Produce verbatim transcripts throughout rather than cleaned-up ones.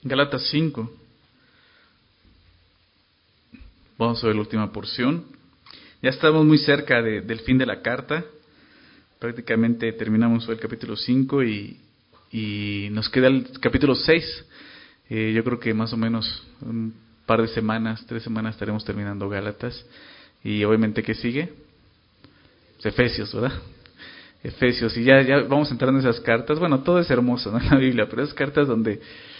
Gálatas cinco. Vamos a ver la última porción. Ya estamos muy cerca de, del fin de la carta. Prácticamente terminamos el capítulo cinco y, y nos queda el capítulo seis. Eh, yo creo que más o menos un par de semanas, tres semanas estaremos terminando Gálatas. Y obviamente, ¿qué sigue? Pues Efesios, ¿verdad? Efesios. Y ya, ya vamos entrando en esas cartas. Bueno, todo es hermoso, ¿no?, en la Biblia, pero esas cartas donde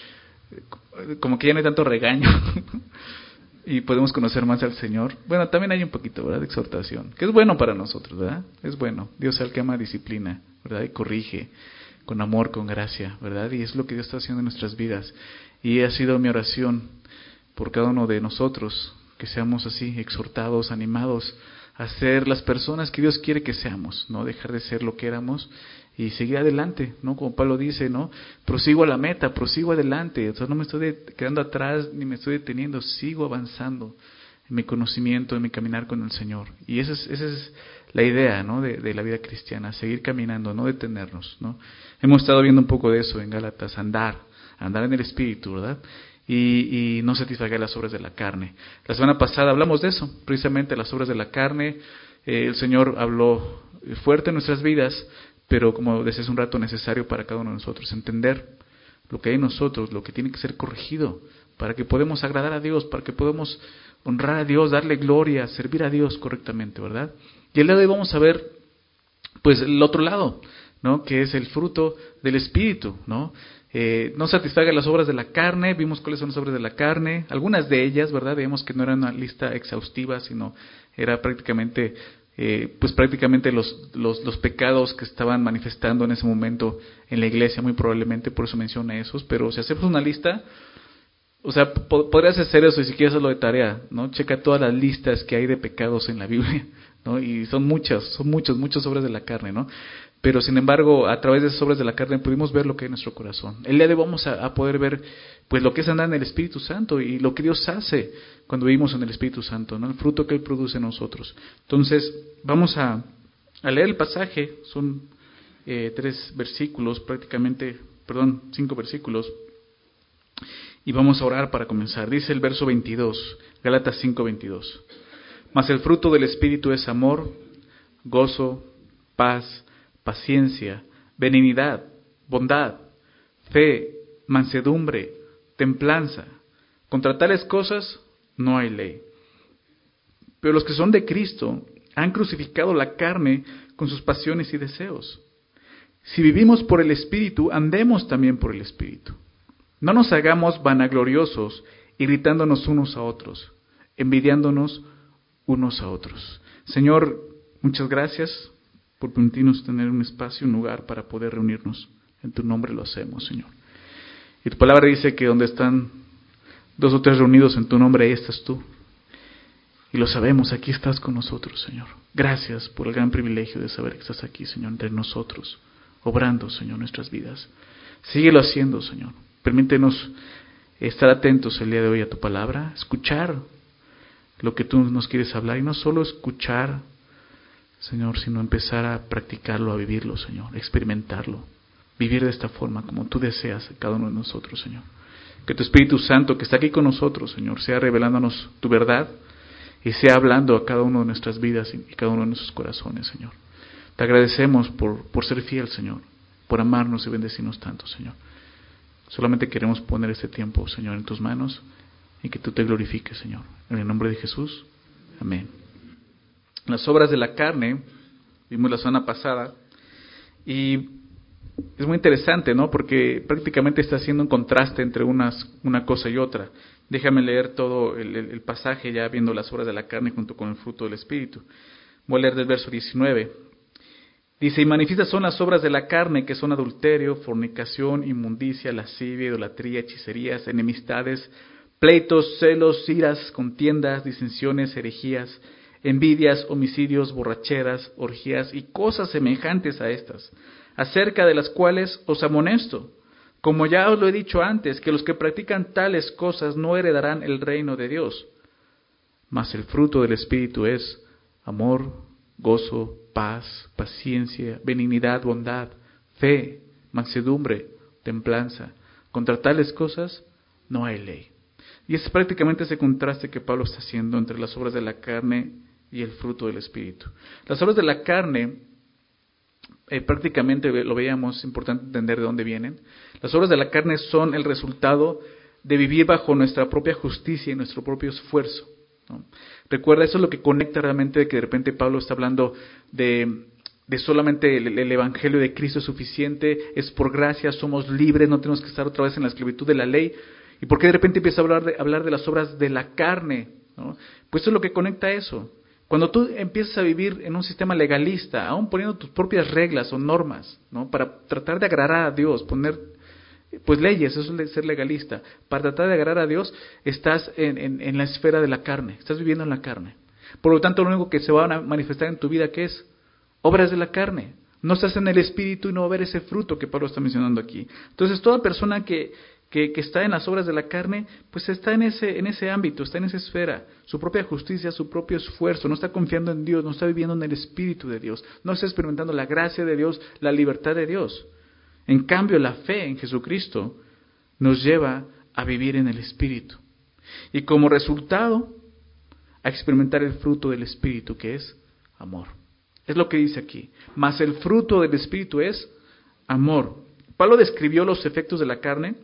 como que ya no hay tanto regaño y podemos conocer más al Señor. Bueno, también hay un poquito, ¿verdad?, de exhortación, que es bueno para nosotros, ¿verdad? Es bueno. Dios es el que ama disciplina, ¿verdad? Y corrige con amor, con gracia, ¿verdad? Y es lo que Dios está haciendo en nuestras vidas. Y ha sido mi oración por cada uno de nosotros, que seamos así, exhortados, animados a ser las personas que Dios quiere que seamos, no dejar de ser lo que éramos y seguir adelante, ¿no? Como Pablo dice, ¿no? Prosigo a la meta, prosigo adelante, o sea, no me estoy de, quedando atrás ni me estoy deteniendo, sigo avanzando en mi conocimiento, en mi caminar con el Señor. Y esa es, esa es la idea, ¿no?, de, de la vida cristiana, seguir caminando, no detenernos, ¿no? Hemos estado viendo un poco de eso en Gálatas, andar, andar en el Espíritu, ¿verdad? Y, y no satisfacer las obras de la carne. La semana pasada hablamos de eso, precisamente las obras de la carne. Eh, el Señor habló fuerte en nuestras vidas, pero como decía hace un rato, necesario para cada uno de nosotros entender lo que hay en nosotros, lo que tiene que ser corregido, para que podamos agradar a Dios, para que podamos honrar a Dios, darle gloria, servir a Dios correctamente, ¿verdad? Y el día de hoy vamos a ver, pues, el otro lado, ¿no?, que es el fruto del Espíritu, ¿no? Eh, no satisfaga las obras de la carne. Vimos cuáles son las obras de la carne, algunas de ellas, ¿verdad? Vemos que no era una lista exhaustiva, sino era prácticamente, eh, pues prácticamente los, los, los pecados que estaban manifestando en ese momento en la iglesia, muy probablemente, por eso menciona esos. Pero si hacemos una lista, o sea, po- podrías hacer eso y si quieres hacerlo de tarea, ¿no? Checa todas las listas que hay de pecados en la Biblia, ¿no? Y son muchas, son muchas, muchas obras de la carne, ¿no? Pero sin embargo, a través de esas obras de la carne pudimos ver lo que hay en nuestro corazón. El día de hoy vamos a, a poder ver, pues, lo que es andar en el Espíritu Santo y lo que Dios hace cuando vivimos en el Espíritu Santo, ¿no? El fruto que Él produce en nosotros. Entonces, vamos a, a leer el pasaje. Son eh, tres versículos, prácticamente, perdón, cinco versículos. Y vamos a orar para comenzar. Dice el verso veintidós, Gálatas cinco veintidós. Mas el fruto del Espíritu es amor, gozo, paz, paciencia, benignidad, bondad, fe, mansedumbre, templanza. Contra tales cosas no hay ley. Pero los que son de Cristo han crucificado la carne con sus pasiones y deseos. Si vivimos por el Espíritu, andemos también por el Espíritu. No nos hagamos vanagloriosos, irritándonos unos a otros, envidiándonos unos a otros. Señor, muchas gracias por permitirnos tener un espacio, un lugar para poder reunirnos. En tu nombre lo hacemos, Señor. Y tu palabra dice que donde están dos o tres reunidos en tu nombre, ahí estás tú. Y lo sabemos, aquí estás con nosotros, Señor. Gracias por el gran privilegio de saber que estás aquí, Señor, entre nosotros, obrando, Señor, nuestras vidas. Síguelo haciendo, Señor. Permítenos estar atentos el día de hoy a tu palabra, escuchar lo que tú nos quieres hablar, y no solo escuchar, Señor, sino empezar a practicarlo, a vivirlo, Señor, experimentarlo, vivir de esta forma como tú deseas a cada uno de nosotros, Señor. Que tu Espíritu Santo, que está aquí con nosotros, Señor, sea revelándonos tu verdad y sea hablando a cada uno de nuestras vidas y cada uno de nuestros corazones, Señor. Te agradecemos por, por ser fiel, Señor, por amarnos y bendecirnos tanto, Señor. Solamente queremos poner este tiempo, Señor, en tus manos y que tú te glorifiques, Señor. En el nombre de Jesús, amén. Las obras de la carne, vimos la semana pasada, y es muy interesante, ¿no? Porque prácticamente está haciendo un contraste entre unas, una cosa y otra. Déjame leer todo el, el, el pasaje ya viendo las obras de la carne junto con el fruto del Espíritu. Voy a leer del verso diecinueve. Dice, y manifiestas son las obras de la carne, que son adulterio, fornicación, inmundicia, lascivia, idolatría, hechicerías, enemistades, pleitos, celos, iras, contiendas, disensiones, herejías, envidias, homicidios, borracheras, orgías y cosas semejantes a estas, acerca de las cuales os amonesto, como ya os lo he dicho antes, que los que practican tales cosas no heredarán el reino de Dios. Mas el fruto del Espíritu es amor, gozo, paz, paciencia, benignidad, bondad, fe, mansedumbre, templanza. Contra tales cosas no hay ley. Y es prácticamente ese contraste que Pablo está haciendo entre las obras de la carne y el fruto del Espíritu. Las obras de la carne, eh, prácticamente lo veíamos, es importante entender de dónde vienen. Las obras de la carne son el resultado de vivir bajo nuestra propia justicia y nuestro propio esfuerzo, ¿no? Recuerda, eso es lo que conecta realmente de que de repente Pablo está hablando de, de solamente el, el Evangelio de Cristo es suficiente, es por gracia, somos libres, no tenemos que estar otra vez en la esclavitud de la ley. ¿Y por qué de repente empieza a hablar de, hablar de las obras de la carne, ¿no? Pues eso es lo que conecta eso. Cuando tú empiezas a vivir en un sistema legalista, aún poniendo tus propias reglas o normas, ¿no? Para tratar de agradar a Dios, poner pues leyes, eso es ser legalista. Para tratar de agradar a Dios, estás en, en, en la esfera de la carne, estás viviendo en la carne. Por lo tanto, lo único que se va a manifestar en tu vida, ¿qué es? Obras de la carne. No estás en el Espíritu y no va a haber ese fruto que Pablo está mencionando aquí. Entonces, toda persona que, que, que está en las obras de la carne, pues está en ese, en ese ámbito, está en esa esfera. Su propia justicia, su propio esfuerzo, no está confiando en Dios, no está viviendo en el Espíritu de Dios, no está experimentando la gracia de Dios, la libertad de Dios. En cambio, la fe en Jesucristo nos lleva a vivir en el Espíritu. Y como resultado, a experimentar el fruto del Espíritu, que es amor. Es lo que dice aquí. Mas el fruto del Espíritu es amor. Pablo describió los efectos de la carne,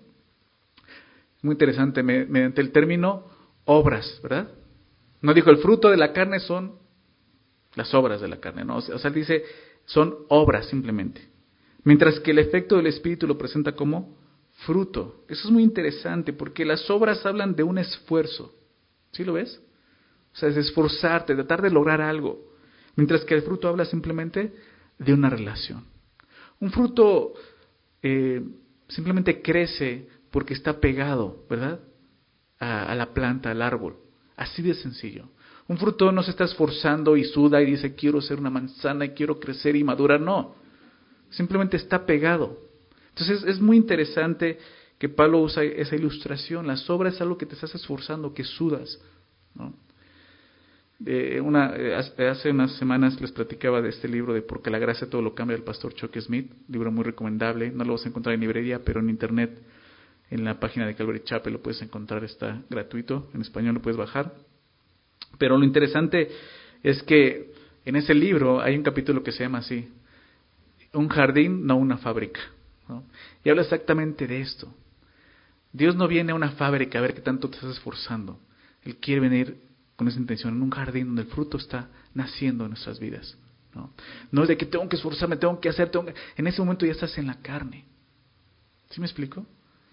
muy interesante, mediante el término obras, ¿verdad? No dijo el fruto de la carne son las obras de la carne, no. O sea, él dice son obras simplemente. Mientras que el efecto del Espíritu lo presenta como fruto. Eso es muy interesante porque las obras hablan de un esfuerzo. ¿Sí lo ves? O sea, es esforzarte, tratar de lograr algo. Mientras que el fruto habla simplemente de una relación. Un fruto eh, simplemente crece porque está pegado, ¿verdad? A, a la planta, al árbol. Así de sencillo. Un fruto no se está esforzando y suda y dice quiero ser una manzana y quiero crecer y madurar. No. Simplemente está pegado. Entonces es muy interesante que Pablo usa esa ilustración. Las obras es algo que te estás esforzando, que sudas, ¿no? Eh, una, eh, hace unas semanas les platicaba de este libro de Porque la gracia todo lo cambia, del pastor Chuck Smith, libro muy recomendable. No lo vas a encontrar en librería, pero en internet, en la página de Calvary Chapel lo puedes encontrar, está gratuito, en español lo puedes bajar. Pero lo interesante es que en ese libro hay un capítulo que se llama así: un jardín, no una fábrica, ¿no? Y habla exactamente de esto. Dios no viene a una fábrica a ver qué tanto te estás esforzando. Él quiere venir con esa intención, en un jardín donde el fruto está naciendo en nuestras vidas, ¿no? No es de que tengo que esforzarme, tengo que hacer, tengo que... en ese momento ya estás en la carne. ¿Sí me explico?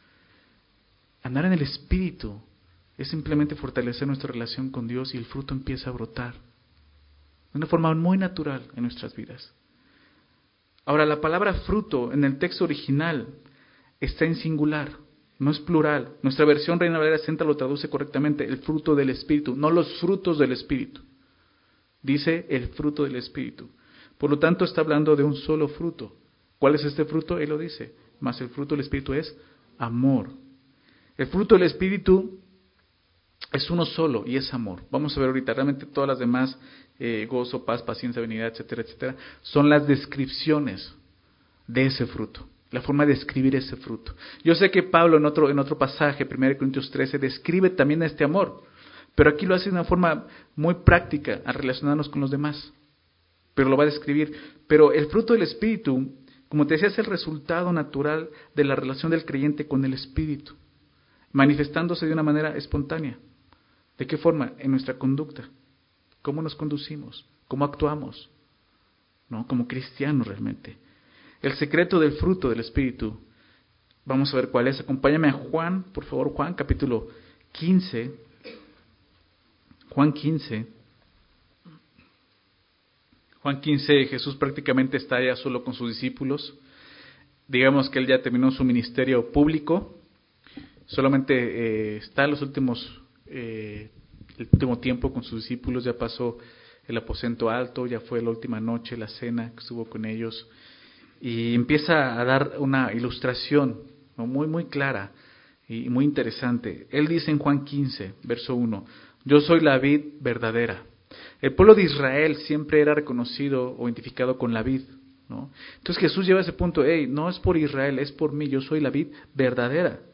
Andar en el Espíritu es simplemente fortalecer nuestra relación con Dios y el fruto empieza a brotar de una forma muy natural en nuestras vidas. Ahora, la palabra fruto en el texto original está en singular, no es plural. Nuestra versión Reina Valera sesenta lo traduce correctamente, el fruto del Espíritu, no los frutos del Espíritu. Dice el fruto del Espíritu. Por lo tanto, está hablando de un solo fruto. ¿Cuál es este fruto? Él lo dice. Mas el fruto del Espíritu es amor. El fruto del Espíritu es uno solo y es amor. Vamos a ver ahorita, realmente todas las demás, eh, gozo, paz, paciencia, benignidad, etcétera, etcétera, son las descripciones de ese fruto. La forma de describir ese fruto. Yo sé que Pablo en otro, en otro pasaje, primera Corintios trece, describe también este amor, pero aquí lo hace de una forma muy práctica al relacionarnos con los demás. Pero lo va a describir. Pero el fruto del Espíritu, como te decía, es el resultado natural de la relación del creyente con el Espíritu, manifestándose de una manera espontánea. ¿De qué forma? En nuestra conducta. ¿Cómo nos conducimos? ¿Cómo actuamos? ¿No? Como cristianos realmente. El secreto del fruto del Espíritu, vamos a ver cuál es. Acompáñame a Juan, por favor, Juan capítulo quince. Juan quince. Juan quince, Jesús prácticamente está ya solo con sus discípulos. Digamos que él ya terminó su ministerio público. Solamente eh, está en los últimos, eh, el último tiempo con sus discípulos. Ya pasó el aposento alto, ya fue la última noche, la cena que estuvo con ellos. Y empieza a dar una ilustración, ¿no? muy muy clara y muy interesante. Él dice en Juan quince, verso uno, yo soy la vid verdadera. El pueblo de Israel siempre era reconocido o identificado con la vid, ¿no? Entonces Jesús lleva a ese punto, hey, no es por Israel, es por mí, yo soy la vid verdadera.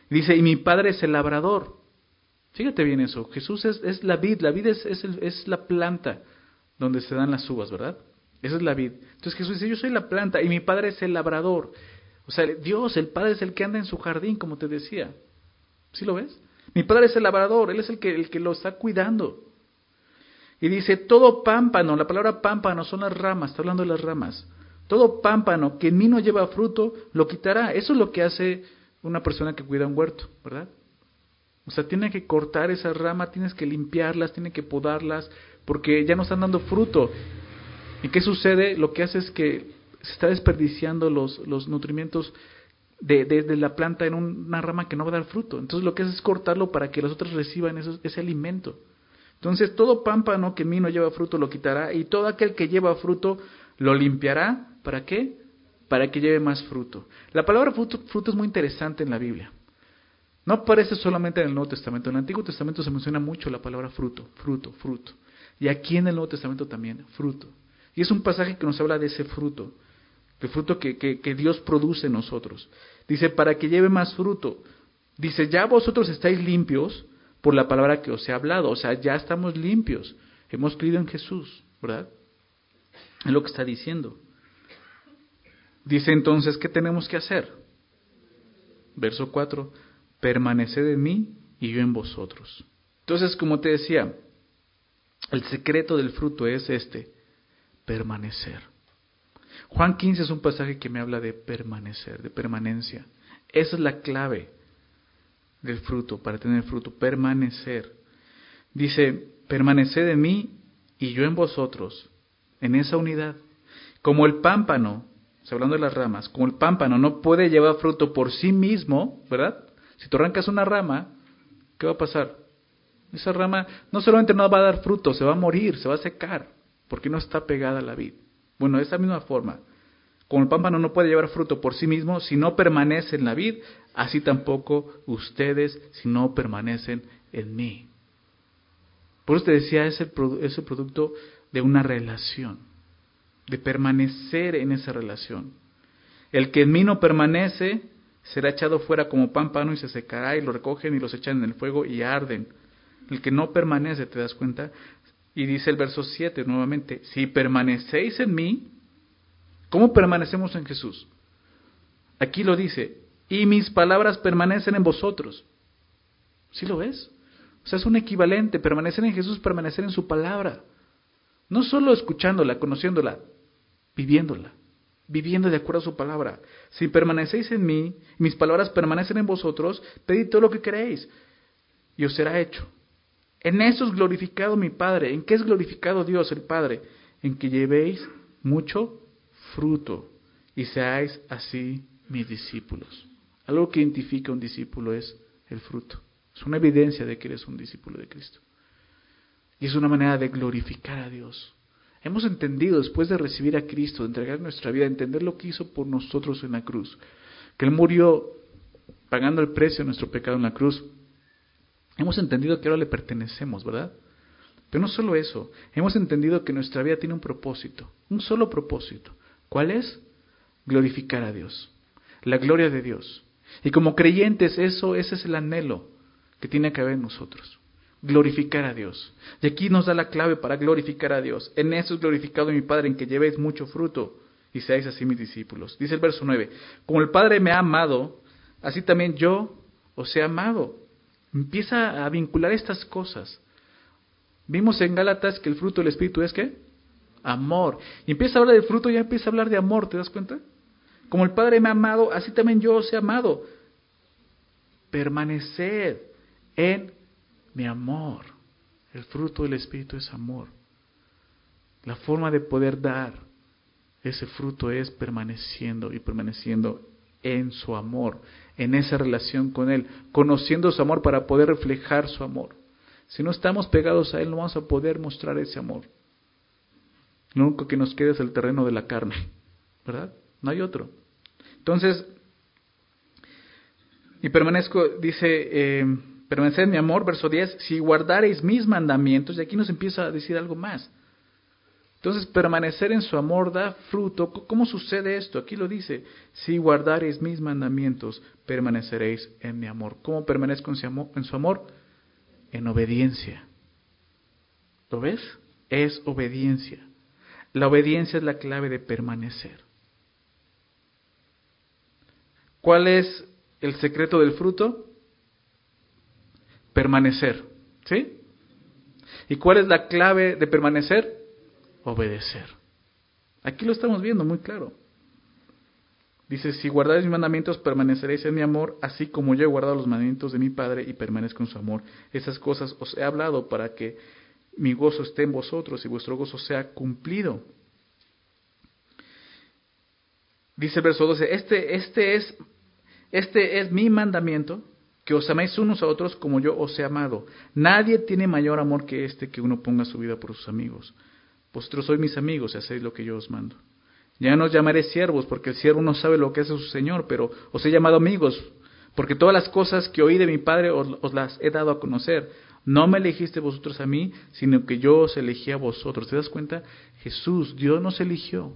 Dice, y mi Padre es el labrador. Fíjate bien eso, Jesús es, es la vid, la vid es, es, el, es la planta donde se dan las uvas, ¿verdad? Esa es la vid. Entonces Jesús dice, yo soy la planta y mi Padre es el labrador. O sea, Dios, el Padre es el que anda en su jardín, como te decía. ¿Sí lo ves? Mi Padre es el labrador, Él es el que, el que lo está cuidando. Y dice, todo pámpano, la palabra pámpano son las ramas, está hablando de las ramas. Todo pámpano que en mí no lleva fruto, lo quitará. Eso es lo que hace una persona que cuida un huerto, ¿verdad? O sea, tiene que cortar esa rama, tienes que limpiarlas, tiene que podarlas, porque ya no están dando fruto. ¿Y qué sucede? Lo que hace es que se está desperdiciando los, los nutrimientos de, de, de la planta en una rama que no va a dar fruto. Entonces lo que hace es cortarlo para que los otros reciban esos, ese alimento. Entonces todo pámpano que en mí no lleva fruto lo quitará, y todo aquel que lleva fruto lo limpiará. ¿Para qué? Para que lleve más fruto. La palabra fruto, fruto es muy interesante en la Biblia. No aparece solamente en el Nuevo Testamento. En el Antiguo Testamento se menciona mucho la palabra fruto, fruto, fruto. Y aquí en el Nuevo Testamento también, fruto. Y es un pasaje que nos habla de ese fruto, el fruto que, que, que Dios produce en nosotros. Dice, para que lleve más fruto. Dice, ya vosotros estáis limpios por la palabra que os he hablado. O sea, ya estamos limpios. Hemos creído en Jesús, ¿verdad? Es lo que está diciendo. Dice entonces, ¿qué tenemos que hacer? Verso cuatro, permaneced en mí y yo en vosotros. Entonces, como te decía, el secreto del fruto es este, permanecer. Juan quince es un pasaje que me habla de permanecer, de permanencia. Esa es la clave del fruto, para tener fruto, permanecer. Dice, permaneced en mí y yo en vosotros, en esa unidad. Como el pámpano, hablando de las ramas, como el pámpano no puede llevar fruto por sí mismo, ¿verdad? Si tú arrancas una rama, ¿qué va a pasar? Esa rama no solamente no va a dar fruto, se va a morir, se va a secar, porque no está pegada a la vid. Bueno, de esa misma forma, como el pámpano no puede llevar fruto por sí mismo, si no permanece en la vid, así tampoco ustedes si no permanecen en mí. Por eso te decía, es el, es el producto de una relación, de permanecer en esa relación. El que en mí no permanece será echado fuera como pámpano y se secará, y lo recogen y los echan en el fuego y arden. El que no permanece, ¿te das cuenta? Y dice el verso siete nuevamente, si permanecéis en mí, ¿cómo permanecemos en Jesús? Aquí lo dice, y mis palabras permanecen en vosotros. ¿Sí lo ves? O sea, es un equivalente, permanecer en Jesús, permanecer en su palabra. No solo escuchándola, conociéndola, viviéndola, viviendo de acuerdo a su palabra. Si permanecéis en mí, mis palabras permanecen en vosotros, pedid todo lo que queréis, y os será hecho. En eso es glorificado mi Padre. ¿En qué es glorificado Dios el Padre? En que llevéis mucho fruto, y seáis así mis discípulos. Algo que identifica a un discípulo es el fruto. Es una evidencia de que eres un discípulo de Cristo. Y es una manera de glorificar a Dios. Hemos entendido, después de recibir a Cristo, de entregar nuestra vida, entender lo que hizo por nosotros en la cruz. Que Él murió pagando el precio de nuestro pecado en la cruz. Hemos entendido que ahora le pertenecemos, ¿verdad? Pero no solo eso. Hemos entendido que nuestra vida tiene un propósito. Un solo propósito. ¿Cuál es? Glorificar a Dios. La gloria de Dios. Y como creyentes, eso, ese es el anhelo que tiene que haber en nosotros. Glorificar a Dios. Y aquí nos da la clave para glorificar a Dios. En eso es glorificado mi Padre, en que llevéis mucho fruto y seáis así mis discípulos. Dice el verso nueve, como el Padre me ha amado, así también yo os he amado. Empieza a vincular estas cosas. Vimos en Gálatas que el fruto del Espíritu es ¿qué? Amor. Y empieza a hablar del fruto y ya empieza a hablar de amor, ¿te das cuenta? Como el Padre me ha amado, así también yo os he amado. Permaneced en mi amor. El fruto del Espíritu es amor. La forma de poder dar ese fruto es permaneciendo y permaneciendo en su amor, en esa relación con Él, conociendo su amor para poder reflejar su amor. Si no estamos pegados a Él, no vamos a poder mostrar ese amor. Lo único que nos queda es el terreno de la carne, ¿verdad? No hay otro. Entonces, y permanezco, dice, eh, permaneced en mi amor, verso diez, si guardareis mis mandamientos, y aquí nos empieza a decir algo más. Entonces, permanecer en su amor da fruto. ¿Cómo sucede esto? Aquí lo dice, si guardareis mis mandamientos, permaneceréis en mi amor. ¿Cómo permanezco en su amor? En obediencia. ¿Lo ves? Es obediencia. La obediencia es la clave de permanecer. ¿Cuál es el secreto del fruto? Permanecer. ¿Sí? ¿Y cuál es la clave de permanecer? Obedecer. Aquí lo estamos viendo muy claro. Dice, si guardáis mis mandamientos, permaneceréis en mi amor, así como yo he guardado los mandamientos de mi Padre y permanezco en su amor. Esas cosas os he hablado para que mi gozo esté en vosotros y vuestro gozo sea cumplido. Dice el verso doce, este, este, es, este es mi mandamiento, que os améis unos a otros como yo os he amado. Nadie tiene mayor amor que este, que uno ponga su vida por sus amigos. Vosotros sois mis amigos y hacéis lo que yo os mando. Ya no os llamaré siervos, porque el siervo no sabe lo que hace su Señor, pero os he llamado amigos, porque todas las cosas que oí de mi Padre os, os las he dado a conocer. No me elegiste vosotros a mí, sino que yo os elegí a vosotros. ¿Te das cuenta? Jesús, Dios nos eligió.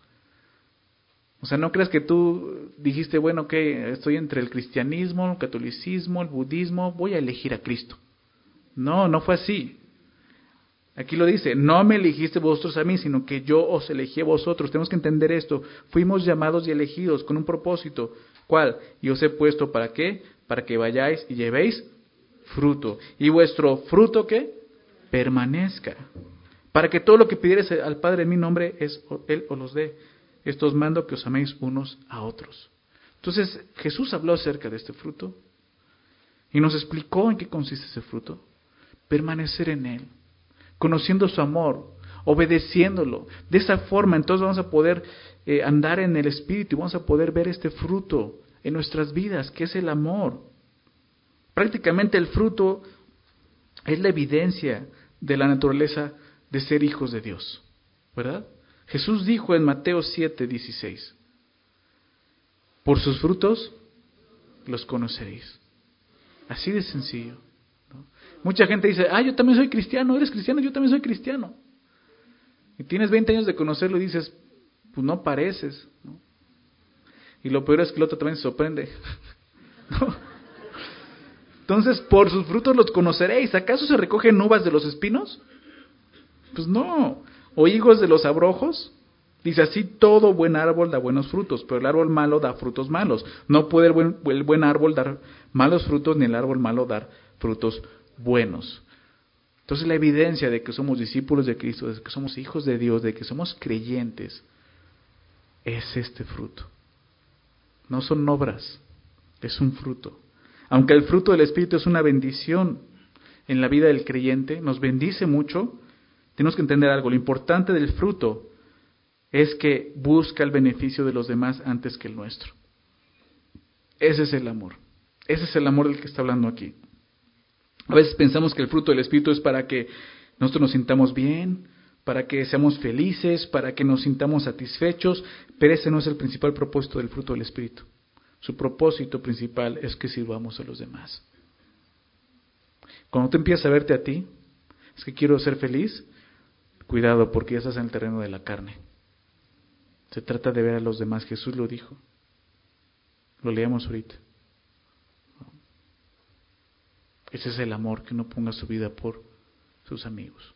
O sea, no creas que tú dijiste, bueno, que estoy entre el cristianismo, el catolicismo, el budismo, voy a elegir a Cristo. No, no fue así. Aquí lo dice, no me elegiste vosotros a mí, sino que yo os elegí a vosotros. Tenemos que entender esto. Fuimos llamados y elegidos con un propósito. ¿Cuál? Y os he puesto ¿para qué? Para que vayáis y llevéis fruto. ¿Y vuestro fruto qué? Permanezca. Para que todo lo que pidiereis al Padre en mi nombre, es, Él os los dé. Esto os mando, que os améis unos a otros. Entonces, Jesús habló acerca de este fruto y nos explicó en qué consiste ese fruto. Permanecer en Él, conociendo su amor, obedeciéndolo. De esa forma, entonces vamos a poder eh, andar en el Espíritu y vamos a poder ver este fruto en nuestras vidas, que es el amor. Prácticamente el fruto es la evidencia de la naturaleza de ser hijos de Dios, ¿verdad? Jesús dijo en Mateo siete, dieciséis, por sus frutos los conoceréis. Así de sencillo, ¿no? Mucha gente dice, ah, yo también soy cristiano, ¿eres cristiano? Yo también soy cristiano. Y tienes veinte años de conocerlo y dices, pues no pareces, ¿no? Y lo peor es que el otro también se sorprende, ¿no? Entonces, por sus frutos los conoceréis. ¿Acaso se recogen uvas de los espinos? Pues no. ¿O higos de los abrojos? Dice, así todo buen árbol da buenos frutos, pero el árbol malo da frutos malos. No puede el buen, el buen árbol dar malos frutos, ni el árbol malo dar frutos buenos. Entonces, la evidencia de que somos discípulos de Cristo, de que somos hijos de Dios, de que somos creyentes, es este fruto. No son obras, es un fruto. Aunque el fruto del Espíritu es una bendición en la vida del creyente, nos bendice mucho, tenemos que entender algo. Lo importante del fruto es que busca el beneficio de los demás antes que el nuestro. Ese es el amor. Ese es el amor del que está hablando aquí. A veces pensamos que el fruto del Espíritu es para que nosotros nos sintamos bien, para que seamos felices, para que nos sintamos satisfechos, pero ese no es el principal propósito del fruto del Espíritu. Su propósito principal es que sirvamos a los demás. Cuando tú empiezas a verte a ti, es que quiero ser feliz, cuidado, porque ya estás en el terreno de la carne. Se trata de ver a los demás. Jesús lo dijo. Lo leemos ahorita. Ese es el amor, que uno ponga su vida por sus amigos.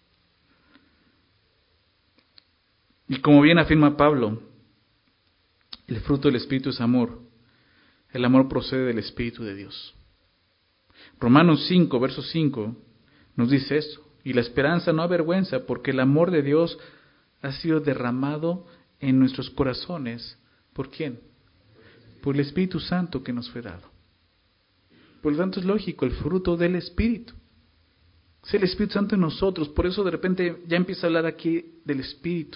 Y como bien afirma Pablo, el fruto del Espíritu es amor. El amor procede del Espíritu de Dios. Romanos cinco, verso cinco, nos dice esto. Y la esperanza no avergüenza, porque el amor de Dios ha sido derramado en nuestros corazones. ¿Por quién? Por el Espíritu Santo que nos fue dado. Por lo tanto es lógico, el fruto del Espíritu. Es el Espíritu Santo en nosotros. Por eso de repente ya empieza a hablar aquí del Espíritu.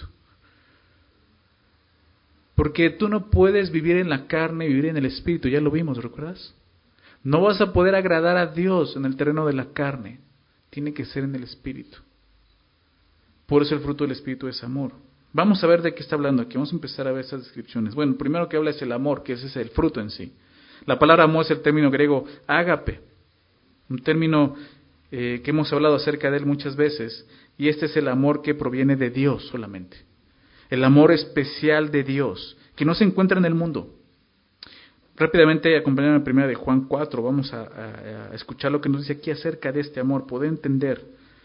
Porque tú no puedes vivir en la carne y vivir en el Espíritu. Ya lo vimos, ¿recuerdas? No vas a poder agradar a Dios en el terreno de la carne. Tiene que ser en el Espíritu. Por eso el fruto del Espíritu es amor. Vamos a ver de qué está hablando aquí. Vamos a empezar a ver estas descripciones. Bueno, el primero que habla es el amor, que ese es el fruto en sí. La palabra amor es el término griego ágape. Un término eh, que hemos hablado acerca de él muchas veces, y este es el amor que proviene de Dios solamente. El amor especial de Dios, que no se encuentra en el mundo. Rápidamente, acompañaron a primera de Juan cuatro, vamos a, a, a escuchar lo que nos dice aquí acerca de este amor, poder entender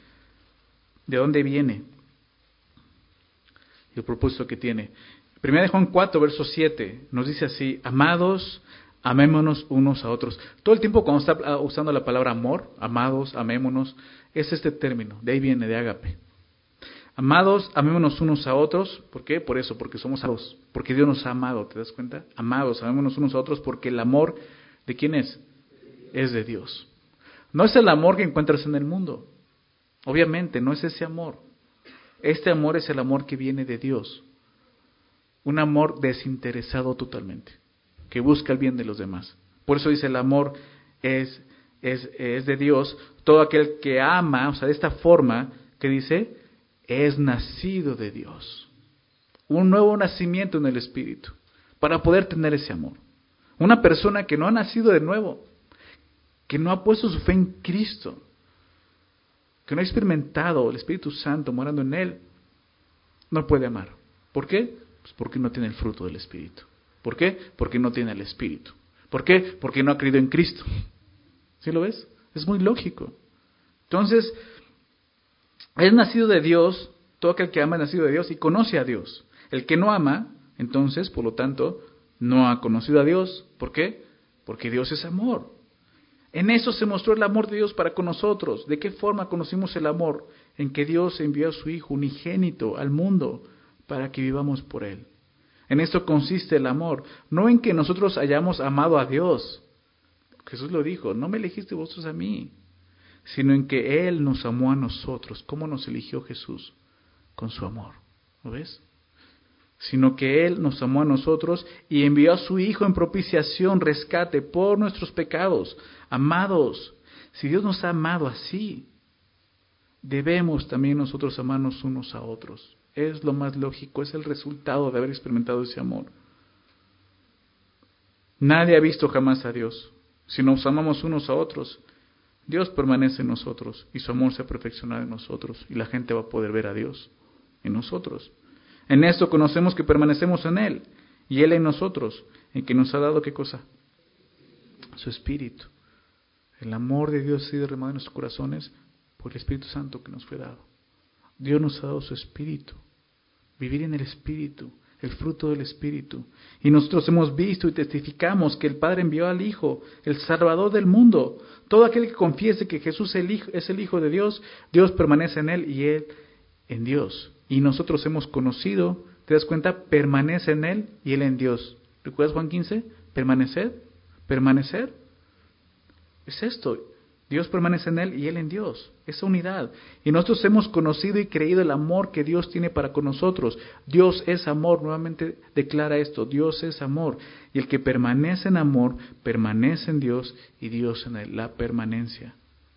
de dónde viene y el propósito que tiene. Primera de Juan cuatro, verso siete, nos dice así: amados, amémonos unos a otros. Todo el tiempo cuando está usando la palabra amor, amados, amémonos, es este término, de ahí viene, de ágape. Amados, amémonos unos a otros. ¿Por qué? Por eso, porque somos amados, porque Dios nos ha amado, ¿te das cuenta? Amados, amémonos unos a otros, porque el amor, ¿de quién es? Es de Dios. No es el amor que encuentras en el mundo, obviamente, no es ese amor. Este amor es el amor que viene de Dios, un amor desinteresado totalmente, que busca el bien de los demás. Por eso dice, el amor es, es, es de Dios. Todo aquel que ama, o sea, de esta forma, que dice, es nacido de Dios. Un nuevo nacimiento en el Espíritu, para poder tener ese amor. Una persona que no ha nacido de nuevo, que no ha puesto su fe en Cristo, que no ha experimentado el Espíritu Santo morando en él, no puede amar. ¿Por qué? Pues porque no tiene el fruto del Espíritu. ¿Por qué? Porque no tiene el Espíritu. ¿Por qué? Porque no ha creído en Cristo. ¿Sí lo ves? Es muy lógico. Entonces, es nacido de Dios, todo aquel que ama es nacido de Dios y conoce a Dios. El que no ama, entonces, por lo tanto, no ha conocido a Dios. ¿Por qué? Porque Dios es amor. En eso se mostró el amor de Dios para con nosotros. ¿De qué forma conocimos el amor? En que Dios envió a su Hijo unigénito al mundo para que vivamos por Él. En esto consiste el amor, no en que nosotros hayamos amado a Dios. Jesús lo dijo, no me elegiste vosotros a mí, sino en que Él nos amó a nosotros. ¿Cómo nos eligió Jesús? Con su amor. ¿Lo ves? Sino que Él nos amó a nosotros y envió a su Hijo en propiciación, rescate por nuestros pecados. Amados, si Dios nos ha amado así, debemos también nosotros amarnos unos a otros. Es lo más lógico, es el resultado de haber experimentado ese amor. Nadie ha visto jamás a Dios. Si nos amamos unos a otros, Dios permanece en nosotros y su amor se ha perfeccionado en nosotros y la gente va a poder ver a Dios en nosotros. En esto conocemos que permanecemos en Él y Él en nosotros, en que nos ha dado ¿qué cosa? Su Espíritu. El amor de Dios ha sido derramado en nuestros corazones por el Espíritu Santo que nos fue dado. Dios nos ha dado su Espíritu. Vivir en el Espíritu, el fruto del Espíritu. Y nosotros hemos visto y testificamos que el Padre envió al Hijo, el Salvador del mundo. Todo aquel que confiese que Jesús es el Hijo de Dios, Dios permanece en Él y Él en Dios. Y nosotros hemos conocido, ¿te das cuenta? Permanece en Él y Él en Dios. ¿Recuerdas Juan quince? Permanecer, permanecer. Es esto, Dios permanece en Él y Él en Dios, esa unidad. Y nosotros hemos conocido y creído el amor que Dios tiene para con nosotros. Dios es amor, nuevamente declara esto, Dios es amor. Y el que permanece en amor, permanece en Dios y Dios en Él, la permanencia.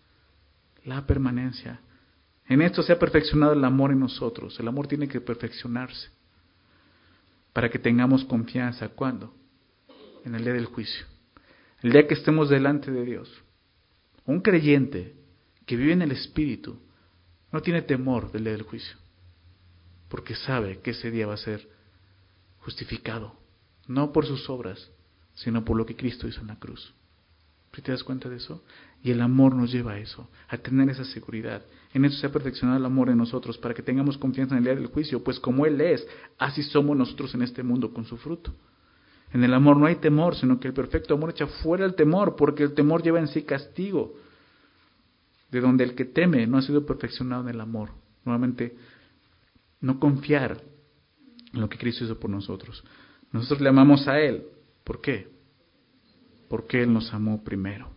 La permanencia. En esto se ha perfeccionado el amor en nosotros. El amor tiene que perfeccionarse para que tengamos confianza. ¿Cuándo? En el día del juicio. El día que estemos delante de Dios. Un creyente que vive en el Espíritu no tiene temor del día del juicio, porque sabe que ese día va a ser justificado, no por sus obras, sino por lo que Cristo hizo en la cruz. ¿Sí te das cuenta de eso? Y el amor nos lleva a eso, a tener esa seguridad. En eso se ha perfeccionado el amor en nosotros, para que tengamos confianza en el día del juicio, pues como Él es, así somos nosotros en este mundo con su fruto. En el amor no hay temor, sino que el perfecto amor echa fuera el temor, porque el temor lleva en sí castigo, de donde el que teme no ha sido perfeccionado en el amor. Nuevamente, no confiar en lo que Cristo hizo por nosotros. Nosotros le amamos a Él. ¿Por qué? Porque Él nos amó primero.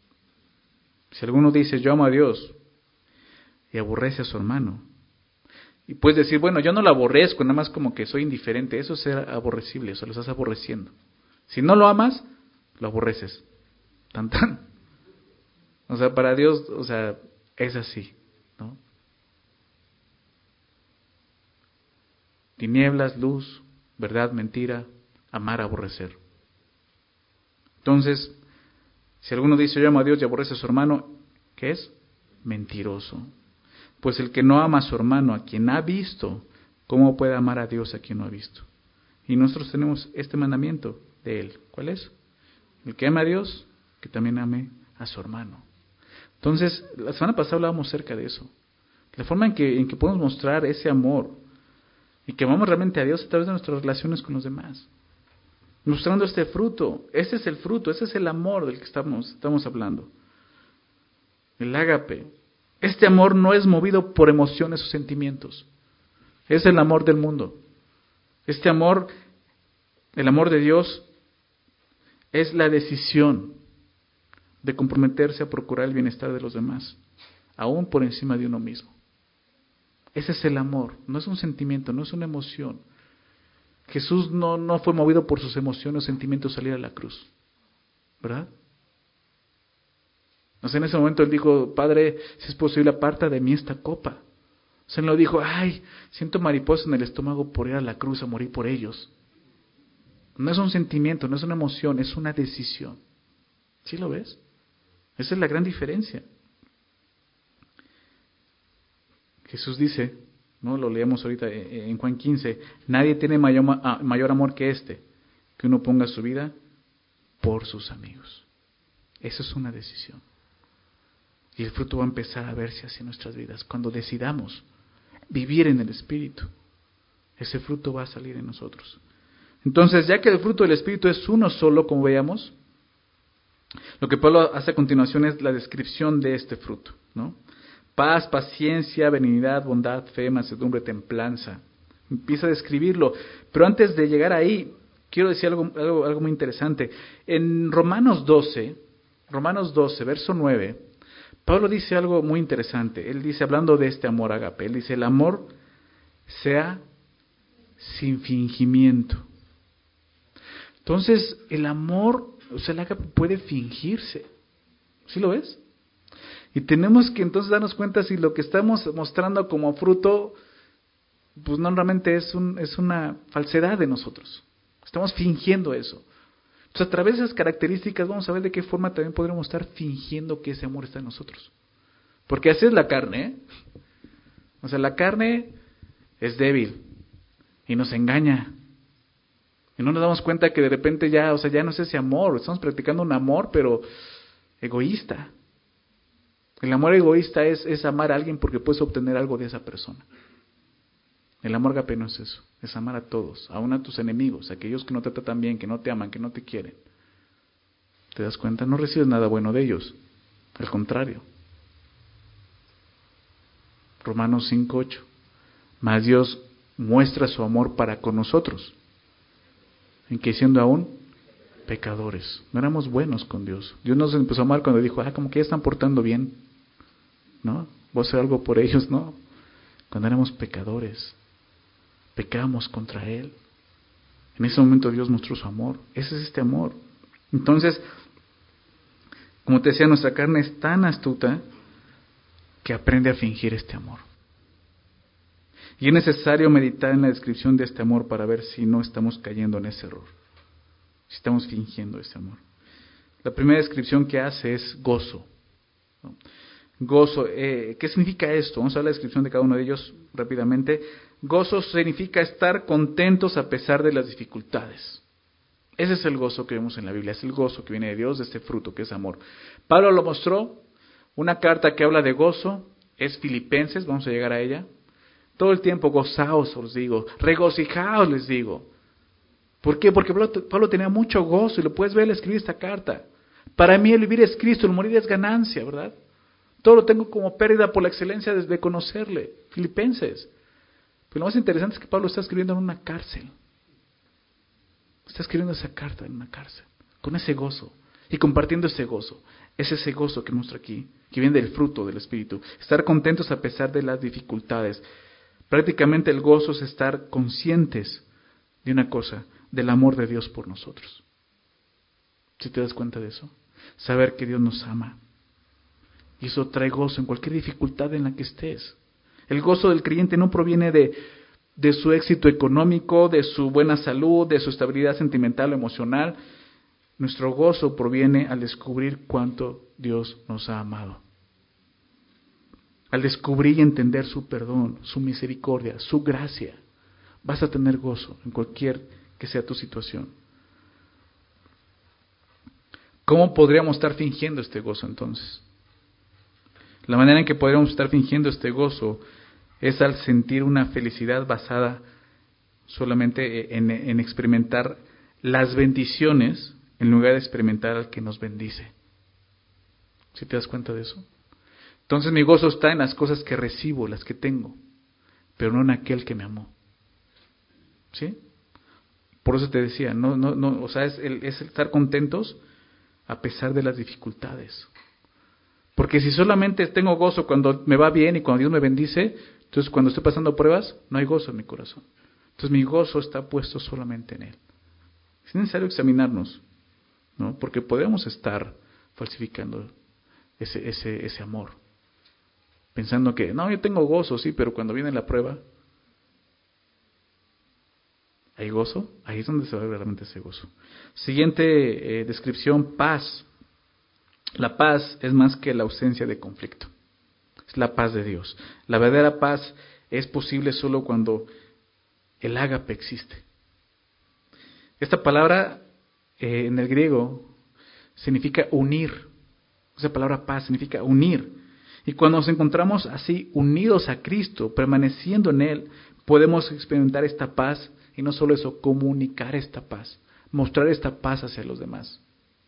Si alguno dice, yo amo a Dios, y aborrece a su hermano, y puedes decir, bueno, yo no lo aborrezco, nada más como que soy indiferente. Eso es ser aborrecible, eso lo estás aborreciendo. Si no lo amas, lo aborreces. Tan tan. O sea, para Dios, o sea, es así, ¿no? Tinieblas, luz, verdad, mentira, amar, aborrecer. Entonces, si alguno dice, yo amo a Dios y aborrece a su hermano, ¿qué es? mentiroso. Pues el que no ama a su hermano, a quien ha visto, ¿cómo puede amar a Dios a quien no ha visto? Y nosotros tenemos este mandamiento de Él. ¿Cuál es? El que ama a Dios, que también ame a su hermano. Entonces, la semana pasada hablábamos acerca de eso. La forma en que, en que podemos mostrar ese amor y que amamos realmente a Dios a través de nuestras relaciones con los demás. Mostrando este fruto. Ese es el fruto, ese es el amor del que estamos, estamos hablando. El ágape. Este amor no es movido por emociones o sentimientos. Es el amor del mundo. Este amor, el amor de Dios, es la decisión de comprometerse a procurar el bienestar de los demás, aún por encima de uno mismo. Ese es el amor, no es un sentimiento, no es una emoción. Jesús no, no fue movido por sus emociones o sentimientos salir a la cruz, ¿verdad? O sea, en ese momento Él dijo, Padre, si es posible, aparta de mí esta copa. O sea, Él no dijo, ay, siento mariposas en el estómago por ir a la cruz a morir por ellos. No es un sentimiento, no es una emoción, es una decisión. ¿Sí lo ves? Esa es la gran diferencia. Jesús dice, ¿no? Lo leemos ahorita en Juan quince, nadie tiene mayor, mayor amor que este, que uno ponga su vida por sus amigos. Eso es una decisión. Y el fruto va a empezar a verse así en nuestras vidas. Cuando decidamos vivir en el Espíritu, ese fruto va a salir en nosotros. Entonces, ya que el fruto del Espíritu es uno solo, como veamos, lo que Pablo hace a continuación es la descripción de este fruto, ¿no? Paz, paciencia, benignidad, bondad, fe, mansedumbre, templanza. Empieza a describirlo. Pero antes de llegar ahí, quiero decir algo, algo, algo muy interesante. En Romanos doce, Romanos doce, verso nueve, Pablo dice algo muy interesante. Él dice, hablando de este amor ágape, él dice, el amor sea sin fingimiento. Entonces, el amor, o sea, el ágape puede fingirse. ¿Sí lo ves? Y tenemos que entonces darnos cuenta si lo que estamos mostrando como fruto, pues no realmente es, un, es una falsedad de nosotros. Estamos fingiendo eso. Entonces, a través de esas características vamos a ver de qué forma también podremos estar fingiendo que ese amor está en nosotros. Porque así es la carne, ¿eh? O sea, la carne es débil y nos engaña. Y no nos damos cuenta que de repente ya, o sea, ya no es ese amor. Estamos practicando un amor, pero egoísta. El amor egoísta es, es amar a alguien porque puedes obtener algo de esa persona. El amor ágape no es eso, es amar a todos, aún a tus enemigos, a aquellos que no te tratan bien, que no te aman, que no te quieren. ¿Te das cuenta? No recibes nada bueno de ellos, al contrario. Romanos cinco ocho. Mas Dios muestra su amor para con nosotros, en que siendo aún pecadores, no éramos buenos con Dios. Dios nos empezó a amar cuando dijo, ah, como que ya están portando bien, ¿no? Voy a hacer algo por ellos, ¿no? Cuando éramos pecadores, pecamos contra Él. En ese momento Dios mostró su amor. Ese es este amor. Entonces, como te decía, nuestra carne es tan astuta que aprende a fingir este amor. Y es necesario meditar en la descripción de este amor para ver si no estamos cayendo en ese error. Si estamos fingiendo ese amor. La primera descripción que hace es gozo, ¿no? Gozo, eh, ¿qué significa esto? Vamos a ver la descripción de cada uno de ellos rápidamente. Gozo significa estar contentos a pesar de las dificultades. Ese es el gozo que vemos en la Biblia, es el gozo que viene de Dios, de este fruto que es amor. Pablo lo mostró, una carta que habla de gozo es Filipenses, vamos a llegar a ella. Todo el tiempo gozaos, os digo, regocijaos, les digo. ¿Por qué? Porque Pablo tenía mucho gozo y lo puedes ver al escribir esta carta. Para mí el vivir es Cristo, el morir es ganancia, ¿verdad? Todo lo tengo como pérdida por la excelencia de conocerle. Filipenses. Pero lo más interesante es que Pablo está escribiendo en una cárcel. Está escribiendo esa carta en una cárcel, con ese gozo y compartiendo ese gozo. Es ese gozo que muestra aquí, que viene del fruto del Espíritu. Estar contentos a pesar de las dificultades. Prácticamente el gozo es estar conscientes de una cosa, del amor de Dios por nosotros. ¿Sí te das cuenta de eso? Saber que Dios nos ama. Y eso trae gozo en cualquier dificultad en la que estés. El gozo del creyente no proviene de, de su éxito económico, de su buena salud, de su estabilidad sentimental o emocional. Nuestro gozo proviene al descubrir cuánto Dios nos ha amado. al descubrir y entender su perdón, su misericordia, su gracia, vas a tener gozo en cualquier que sea tu situación. ¿Cómo podríamos estar fingiendo este gozo entonces? La manera en que podríamos estar fingiendo este gozo es al sentir una felicidad basada solamente en, en experimentar las bendiciones en lugar de experimentar al que nos bendice. ¿Sí te das cuenta de eso? Entonces mi gozo está en las cosas que recibo, las que tengo, pero no en aquel que me amó. ¿Sí? Por eso te decía, no, no, no, o sea, es el, es el estar contentos a pesar de las dificultades. Porque si solamente tengo gozo cuando me va bien y cuando Dios me bendice, entonces cuando estoy pasando pruebas, no hay gozo en mi corazón. Entonces mi gozo está puesto solamente en Él. Es necesario examinarnos, ¿no? Porque podemos estar falsificando ese, ese, ese amor. Pensando que, no, yo tengo gozo, sí, pero cuando viene la prueba, ¿hay gozo? Ahí es donde se ve realmente ese gozo. Siguiente eh, descripción, paz. La paz es más que la ausencia de conflicto. Es la paz de Dios. La verdadera paz es posible solo cuando el ágape existe. Esta palabra eh, en el griego significa unir. Esa palabra paz significa unir. Y cuando nos encontramos así unidos a Cristo, permaneciendo en Él, podemos experimentar esta paz y no solo eso, comunicar esta paz, mostrar esta paz hacia los demás.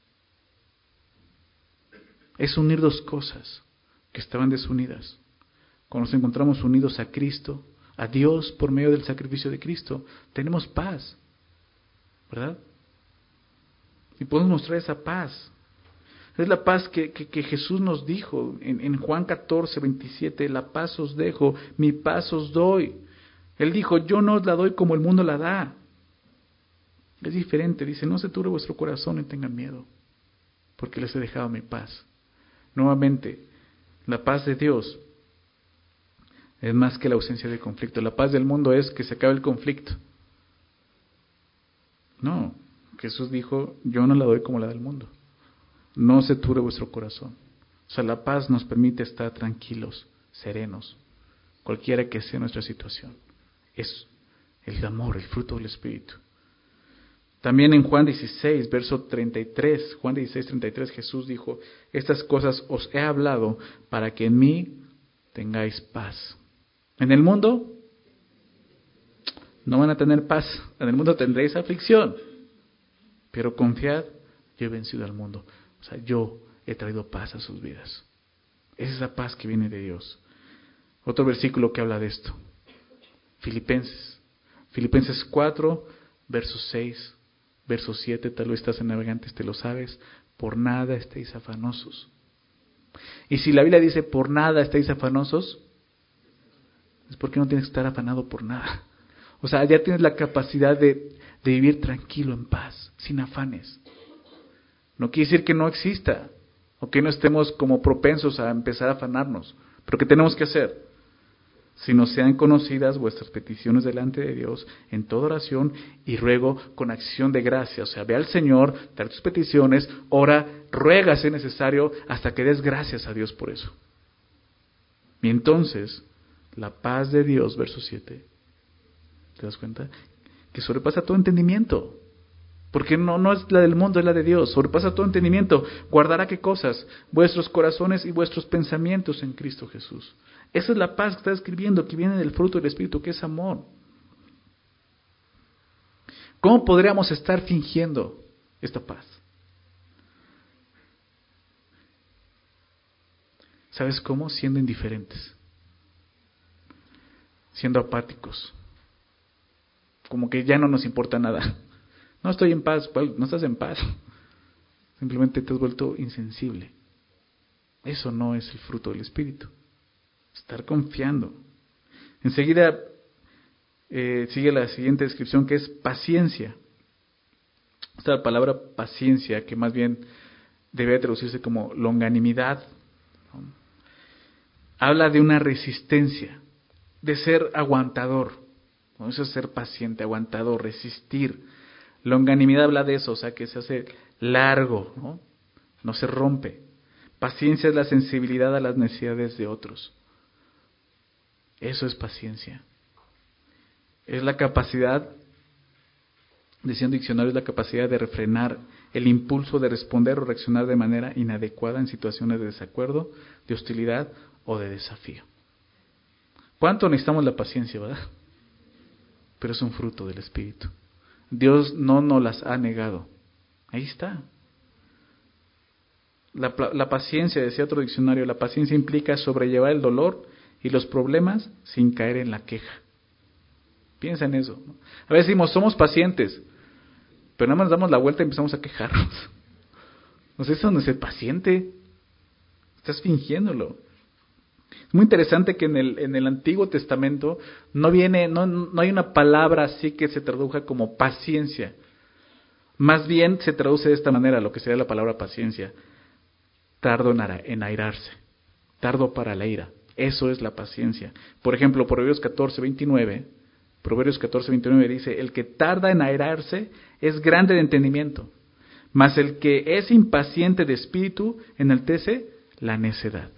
Es unir dos cosas que estaban desunidas. Cuando nos encontramos unidos a Cristo, a Dios por medio del sacrificio de Cristo, tenemos paz, ¿verdad? Y podemos mostrar esa paz. Es la paz que, que, que Jesús nos dijo en, en Juan catorce, veintisiete, la paz os dejo, mi paz os doy. Él dijo, yo no os la doy como el mundo la da. Es diferente, dice, no se turbe vuestro corazón y tengan miedo, porque les he dejado mi paz. Nuevamente, la paz de Dios es más que la ausencia de conflicto. La paz del mundo es que se acabe el conflicto. No, Jesús dijo, yo no la doy como la del mundo. No se turbe vuestro corazón. O sea, la paz nos permite estar tranquilos, serenos, cualquiera que sea nuestra situación. Es el amor, el fruto del Espíritu. También en Juan dieciséis, verso treinta y tres, Juan dieciséis, treinta y tres, Jesús dijo, estas cosas os he hablado para que en mí tengáis paz. En el mundo no van a tener paz, en el mundo tendréis aflicción, pero confiad, yo he vencido al mundo. O sea, yo he traído paz a sus vidas. Es esa paz que viene de Dios. Otro versículo que habla de esto. Filipenses. Filipenses cuatro, verso seis, verso siete, tal vez estás en Navegantes, te lo sabes. Por nada estéis afanosos. Y si la Biblia dice por nada estéis afanosos, es porque no tienes que estar afanado por nada. O sea, ya tienes la capacidad de, de vivir tranquilo, en paz, sin afanes. No quiere decir que no exista, o que no estemos como propensos a empezar a afanarnos. Pero ¿qué tenemos que hacer? Si no sean conocidas vuestras peticiones delante de Dios en toda oración y ruego con acción de gracia. O sea, ve al Señor, trae tus peticiones, ora, ruega si es necesario, hasta que des gracias a Dios por eso. Y entonces, la paz de Dios, verso siete, ¿te das cuenta? Que sobrepasa todo entendimiento. Porque no, no es la del mundo, es la de Dios. Sobrepasa todo entendimiento. Guardará qué cosas, vuestros corazones y vuestros pensamientos en Cristo Jesús. Esa es la paz que está escribiendo, que viene del fruto del Espíritu, que es amor. ¿Cómo podríamos estar fingiendo esta paz? ¿Sabes cómo? Siendo indiferentes, siendo apáticos, como que ya no nos importa nada. No estoy en paz, no estás en paz. Simplemente te has vuelto insensible. Eso no es el fruto del Espíritu. Estar confiando. Enseguida eh, sigue la siguiente descripción, que es paciencia. Esta palabra paciencia, que más bien debe traducirse como longanimidad, ¿no? Habla de una resistencia, de ser aguantador. ¿No? Eso es ser paciente, aguantador, resistir. Longanimidad habla de eso, o sea, que se hace largo, ¿no? No se rompe. Paciencia es la sensibilidad a las necesidades de otros. Eso es paciencia. Es la capacidad, decía un diccionario, es la capacidad de refrenar el impulso de responder o reaccionar de manera inadecuada en situaciones de desacuerdo, de hostilidad o de desafío. ¿Cuánto necesitamos la paciencia, verdad? Pero es un fruto del Espíritu. Dios no nos las ha negado. Ahí está. La, la paciencia, decía otro diccionario, la paciencia implica sobrellevar el dolor y los problemas sin caer en la queja. Piensa en eso. A veces decimos, somos pacientes, pero nada más nos damos la vuelta y empezamos a quejarnos. No sé, eso no es ser paciente. Estás fingiéndolo. Es muy interesante que en el, en el Antiguo Testamento no viene, no, no hay una palabra así que se traduzca como paciencia. Más bien se traduce de esta manera, lo que sería la palabra paciencia. Tardo en, ara, en airarse. Tardo para la ira. Eso es la paciencia. Por ejemplo, Proverbios catorce, veintinueve. Proverbios catorce, veintinueve dice, el que tarda en airarse es grande de entendimiento, mas el que es impaciente de espíritu enaltece la necedad.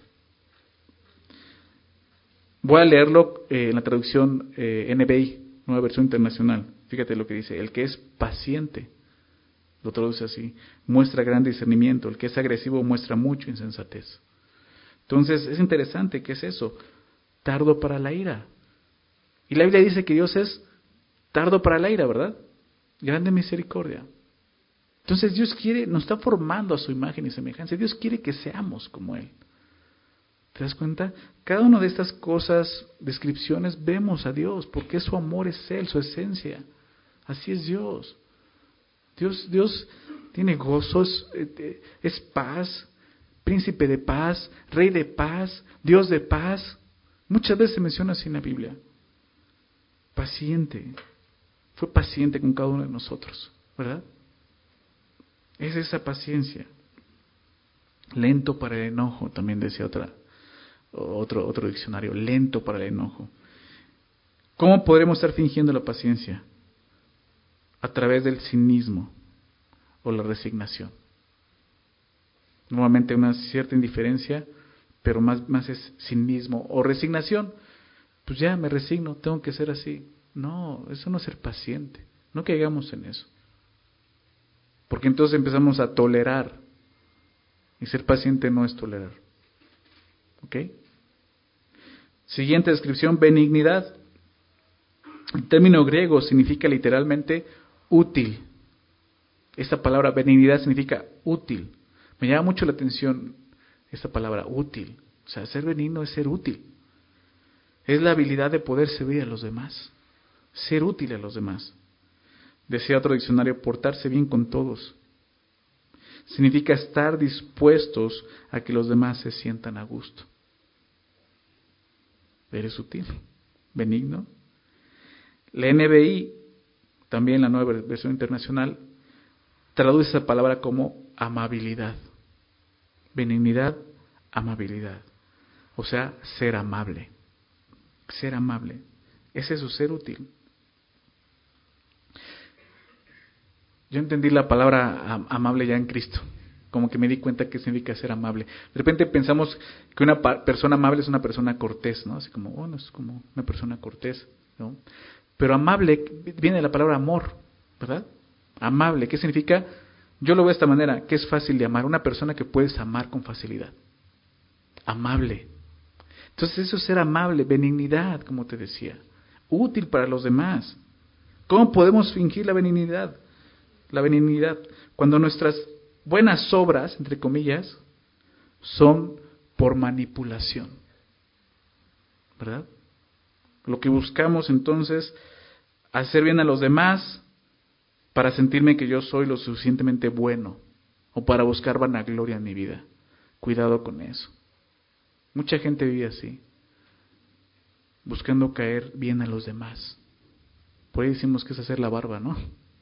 Voy a leerlo eh, en la traducción eh, N B I, Nueva Versión Internacional. Fíjate lo que dice, el que es paciente, lo traduce así, muestra gran discernimiento, el que es agresivo muestra mucho insensatez. Entonces es interesante, ¿qué es eso? Tardo para la ira. Y la Biblia dice que Dios es tardo para la ira, ¿verdad? Grande misericordia. Entonces Dios quiere, nos está formando a su imagen y semejanza. Dios quiere que seamos como Él. ¿Te das cuenta? Cada una de estas cosas, descripciones, vemos a Dios, porque su amor es Él, su esencia. Así es Dios. Dios, Dios tiene gozos, es paz, príncipe de paz, rey de paz, Dios de paz. Muchas veces se menciona así en la Biblia. Paciente. Fue paciente con cada uno de nosotros, ¿verdad? Es esa paciencia. Lento para el enojo, también decía otra, otro, otro diccionario. Lento para el enojo. ¿Cómo podremos estar fingiendo la paciencia? A través del cinismo o la resignación. Nuevamente una cierta indiferencia, pero más, más es cinismo o resignación. Pues ya me resigno, tengo que ser así. No, eso no es ser paciente. No caigamos en eso. Porque entonces empezamos a tolerar. Y ser paciente no es tolerar. ¿Ok? Siguiente descripción, benignidad. El término griego significa literalmente útil. Esta palabra benignidad significa útil. Me llama mucho la atención esta palabra útil. O sea, ser benigno es ser útil. Es la habilidad de poder servir a los demás. Ser útil a los demás. Decía otro diccionario, portarse bien con todos. Significa estar dispuestos a que los demás se sientan a gusto. Eres útil, benigno. La N B I, también la Nueva Versión Internacional, traduce esa palabra como amabilidad. Benignidad, amabilidad. O sea, ser amable. Ser amable. Es eso, ser útil. Yo entendí la palabra amable ya en Cristo. Como que me di cuenta que significa ser amable. De repente pensamos que una persona amable es una persona cortés, ¿no? Así como, bueno, es como una persona cortés, ¿no? Pero amable viene de la palabra amor, ¿verdad? Amable, ¿qué significa? Yo lo veo de esta manera, que es fácil de amar. Una persona que puedes amar con facilidad. Amable. Entonces eso es ser amable, benignidad, como te decía. Útil para los demás. ¿Cómo podemos fingir la benignidad? La benignidad, cuando nuestras buenas obras, entre comillas, son por manipulación, ¿verdad? Lo que buscamos entonces, hacer bien a los demás para sentirme que yo soy lo suficientemente bueno o para buscar vanagloria en mi vida. Cuidado con eso. Mucha gente vive así, buscando caer bien a los demás. Por ahí decimos que es hacer la barba, ¿no?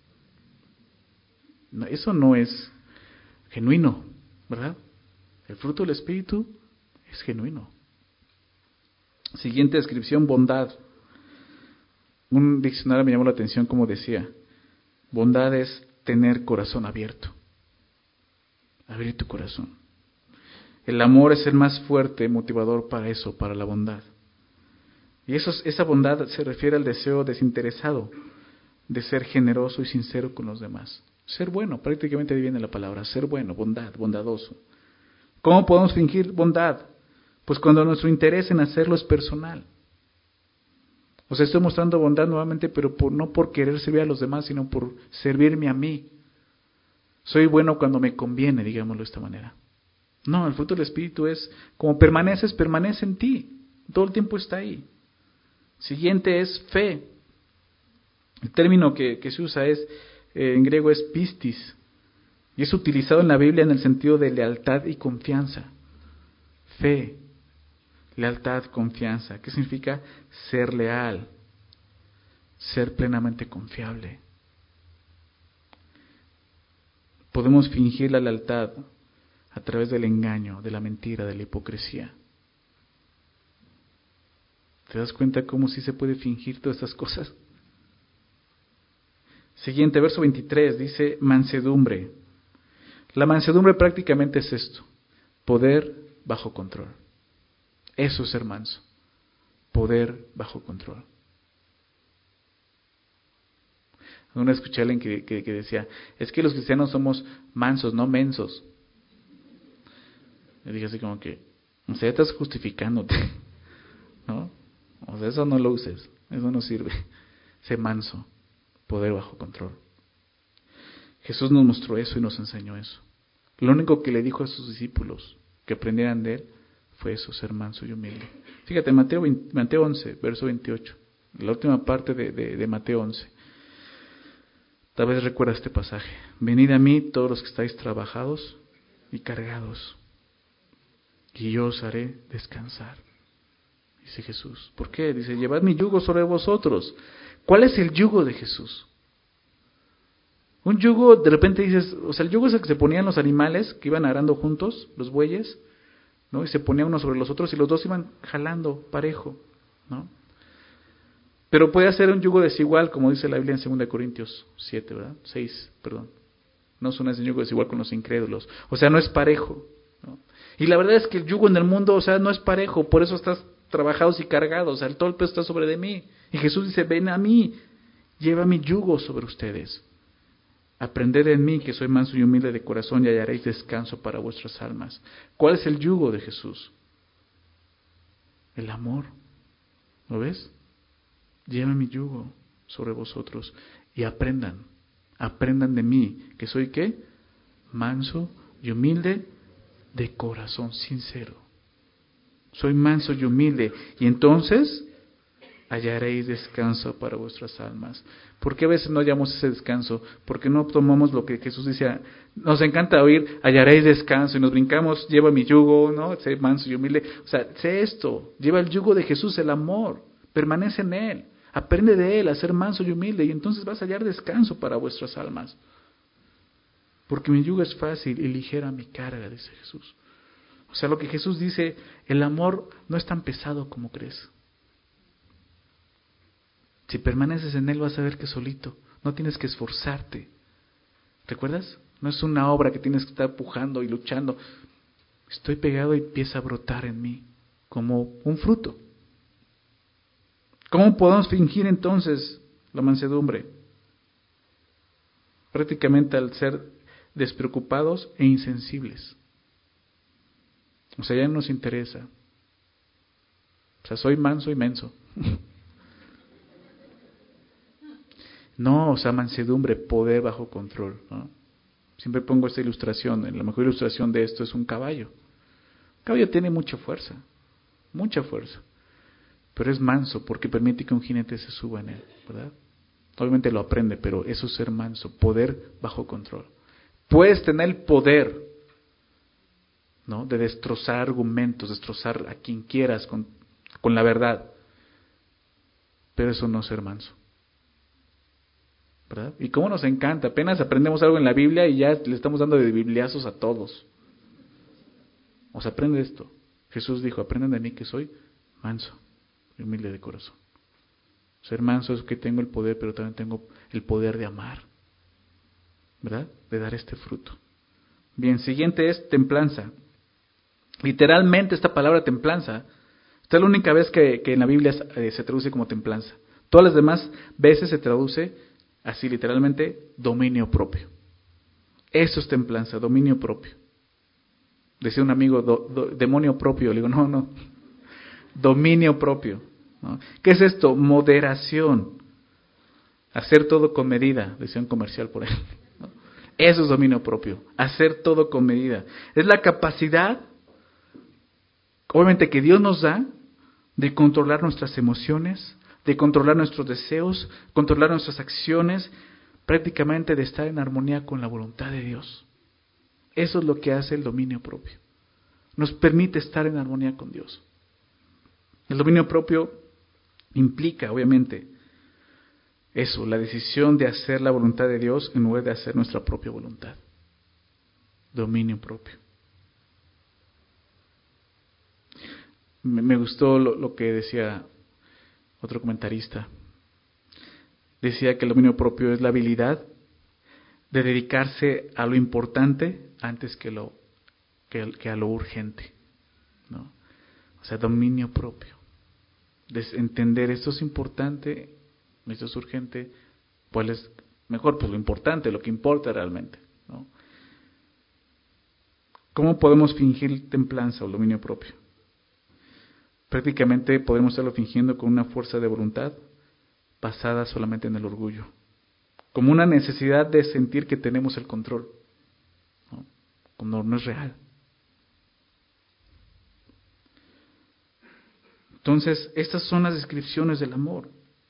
No, eso no es genuino, ¿verdad? El fruto del Espíritu es genuino. Siguiente descripción, bondad. Un diccionario me llamó la atención como decía, bondad es tener corazón abierto. Abrir tu corazón. El amor es el más fuerte motivador para eso, para la bondad. Y eso, esa bondad se refiere al deseo desinteresado de ser generoso y sincero con los demás. Ser bueno, prácticamente ahí viene la palabra, ser bueno, bondad, bondadoso. ¿Cómo podemos fingir bondad? Pues cuando nuestro interés en hacerlo es personal. O sea, estoy mostrando bondad nuevamente, pero por, no por querer servir a los demás, sino por servirme a mí. Soy bueno cuando me conviene, digámoslo de esta manera. No, el fruto del Espíritu es, como permaneces, permanece en ti. Todo el tiempo está ahí. Siguiente es fe. El término que, que se usa es, eh, en griego es pistis, y es utilizado en la Biblia en el sentido de lealtad y confianza. Fe, lealtad, confianza. ¿Qué significa? Ser leal, ser plenamente confiable. Podemos fingir la lealtad a través del engaño, de la mentira, de la hipocresía. ¿Te das cuenta cómo sí se puede fingir todas estas cosas? Siguiente, verso veintitrés, dice mansedumbre. La mansedumbre prácticamente es esto: poder bajo control. Eso es ser manso. Poder bajo control. Una vez escuché a alguien que, que, que decía, es que los cristianos somos mansos, no mensos. Y dije así como que, o sea, ya estás justificándote, ¿no? O sea, eso no lo uses, eso no sirve. Sé manso, poder bajo control. Jesús nos mostró eso y nos enseñó eso. Lo único que le dijo a sus discípulos que aprendieran de él fue eso, ser manso y humilde. Fíjate, Mateo, Mateo once, verso veintiocho, la última parte de, de, de Mateo once. Tal vez recuerda este pasaje. Venid a mí todos los que estáis trabajados y cargados, y yo os haré descansar. Dice Jesús. ¿Por qué? Dice, llevad mi yugo sobre vosotros. ¿Cuál es el yugo de Jesús? Un yugo, de repente dices, o sea, el yugo es el que se ponían los animales que iban arando juntos, los bueyes, ¿no? Y se ponía uno sobre los otros y los dos iban jalando parejo, ¿no? Pero puede ser un yugo desigual, como dice la Biblia en segunda Corintios siete, ¿verdad? seis, perdón. No son ese yugo desigual con los incrédulos. O sea, no es parejo, ¿no? Y la verdad es que el yugo en el mundo, o sea, no es parejo, por eso estás trabajados y cargados, o sea, todo el peso está sobre de mí. Y Jesús dice, ven a mí, lleva mi yugo sobre ustedes. Aprended en mí, que soy manso y humilde de corazón, y hallaréis descanso para vuestras almas. ¿Cuál es el yugo de Jesús? El amor. ¿Lo ves? Lleva mi yugo sobre vosotros y aprendan, aprendan de mí, que soy ¿qué? Manso y humilde de corazón sincero. Soy manso y humilde, y entonces hallaréis descanso para vuestras almas. ¿Por qué a veces no hallamos ese descanso? Porque no tomamos lo que Jesús decía. Nos encanta oír, hallaréis descanso, y nos brincamos, lleva mi yugo, ¿no? Sé manso y humilde. O sea, sé esto, lleva el yugo de Jesús, el amor, permanece en él, aprende de él a ser manso y humilde, y entonces vas a hallar descanso para vuestras almas. Porque mi yugo es fácil y ligera mi carga, dice Jesús. O sea, lo que Jesús dice, el amor no es tan pesado como crees. Si permaneces en él vas a ver que solito, no tienes que esforzarte. ¿Recuerdas? No es una obra que tienes que estar pujando y luchando. Estoy pegado y empieza a brotar en mí como un fruto. ¿Cómo podemos fingir entonces la mansedumbre? Prácticamente al ser despreocupados e insensibles. O sea, ya no nos interesa. O sea, soy manso y menso. No, o sea, mansedumbre, poder bajo control, ¿no? Siempre pongo esta ilustración. La mejor ilustración de esto es un caballo. Un caballo tiene mucha fuerza, mucha fuerza. Pero es manso porque permite que un jinete se suba en él, ¿verdad? Obviamente lo aprende, pero eso es ser manso, poder bajo control. Puedes tener el poder, ¿no?, de destrozar argumentos, destrozar a quien quieras con, con la verdad, pero eso no es ser manso, ¿verdad? Y cómo nos encanta, apenas aprendemos algo en la Biblia y ya le estamos dando de bibliazos a todos. O sea, aprende esto. Jesús dijo, aprendan de mí que soy manso y humilde de corazón. Ser manso es que tengo el poder, pero también tengo el poder de amar, ¿verdad? De dar este fruto. Bien, siguiente es templanza. Literalmente esta palabra templanza Esta es la única vez que, que en la Biblia eh, se traduce como templanza. Todas las demás veces se traduce así literalmente, dominio propio. Eso es templanza, dominio propio. Decía un amigo, do, do, demonio propio. Le digo, no, no. Dominio propio, ¿no? ¿Qué es esto? Moderación. Hacer todo con medida, decía un comercial por ahí, ¿no? Eso es dominio propio. Hacer todo con medida. Es la capacidad, obviamente, que Dios nos da de controlar nuestras emociones, de controlar nuestros deseos, controlar nuestras acciones, prácticamente de estar en armonía con la voluntad de Dios. Eso es lo que hace el dominio propio. Nos permite estar en armonía con Dios. El dominio propio implica, obviamente, eso, la decisión de hacer la voluntad de Dios en lugar de hacer nuestra propia voluntad. Dominio propio. Me, me gustó lo, lo que decía otro comentarista. Decía que el dominio propio es la habilidad de dedicarse a lo importante antes que, lo, que, que a lo urgente, ¿no? O sea, dominio propio. De entender esto es importante, esto es urgente, ¿cuál es mejor? Pues lo importante, lo que importa realmente, ¿no? ¿Cómo podemos fingir templanza o dominio propio? Prácticamente podemos estarlo fingiendo con una fuerza de voluntad basada solamente en el orgullo, como una necesidad de sentir que tenemos el control, ¿no? Cuando no es real. Entonces, estas son las descripciones del amor.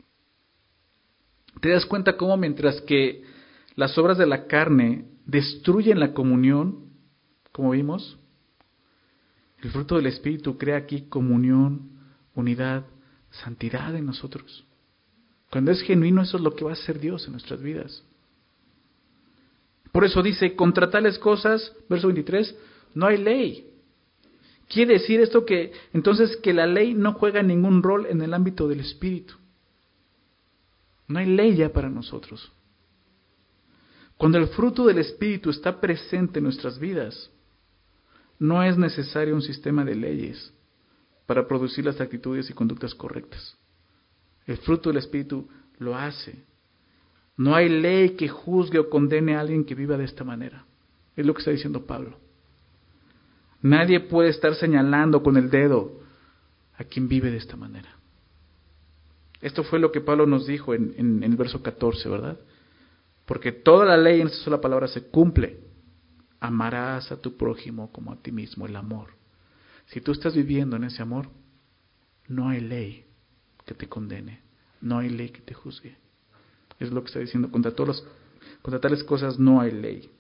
¿Te das cuenta cómo mientras que las obras de la carne destruyen la comunión, como vimos, el fruto del Espíritu crea aquí comunión, unidad, santidad en nosotros? Cuando es genuino, eso es lo que va a hacer Dios en nuestras vidas. Por eso dice, contra tales cosas, verso veintitrés, no hay ley. Quiere decir esto que, entonces, que la ley no juega ningún rol en el ámbito del Espíritu. No hay ley ya para nosotros. Cuando el fruto del Espíritu está presente en nuestras vidas, no es necesario un sistema de leyes para producir las actitudes y conductas correctas. El fruto del Espíritu lo hace. No hay ley que juzgue o condene a alguien que viva de esta manera. Es lo que está diciendo Pablo. Nadie puede estar señalando con el dedo a quien vive de esta manera. Esto fue lo que Pablo nos dijo en, en, en el verso catorce, ¿verdad? Porque toda la ley en esta sola palabra se cumple. Amarás a tu prójimo como a ti mismo, el amor. Si tú estás viviendo en ese amor, no hay ley que te condene, no hay ley que te juzgue. Es lo que está diciendo, contra, todos los, contra tales cosas no hay ley.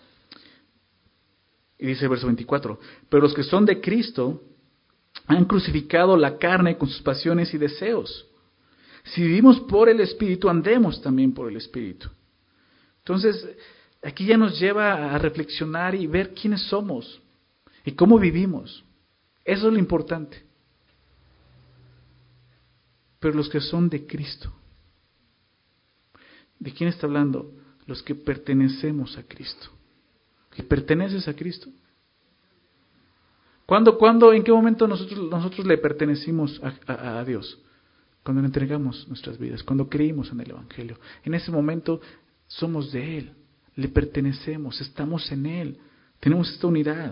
Y dice el verso veinticuatro, pero los que son de Cristo han crucificado la carne con sus pasiones y deseos. Si vivimos por el Espíritu, andemos también por el Espíritu. Entonces, aquí ya nos lleva a reflexionar y ver quiénes somos y cómo vivimos. Eso es lo importante. Pero los que son de Cristo, ¿de quién está hablando? Los que pertenecemos a Cristo. ¿Que perteneces a Cristo? ¿Cuándo, cuándo, en qué momento nosotros, nosotros le pertenecimos a, a, a Dios? Cuando le entregamos nuestras vidas, cuando creímos en el Evangelio. En ese momento somos de Él, le pertenecemos, estamos en Él, tenemos esta unidad.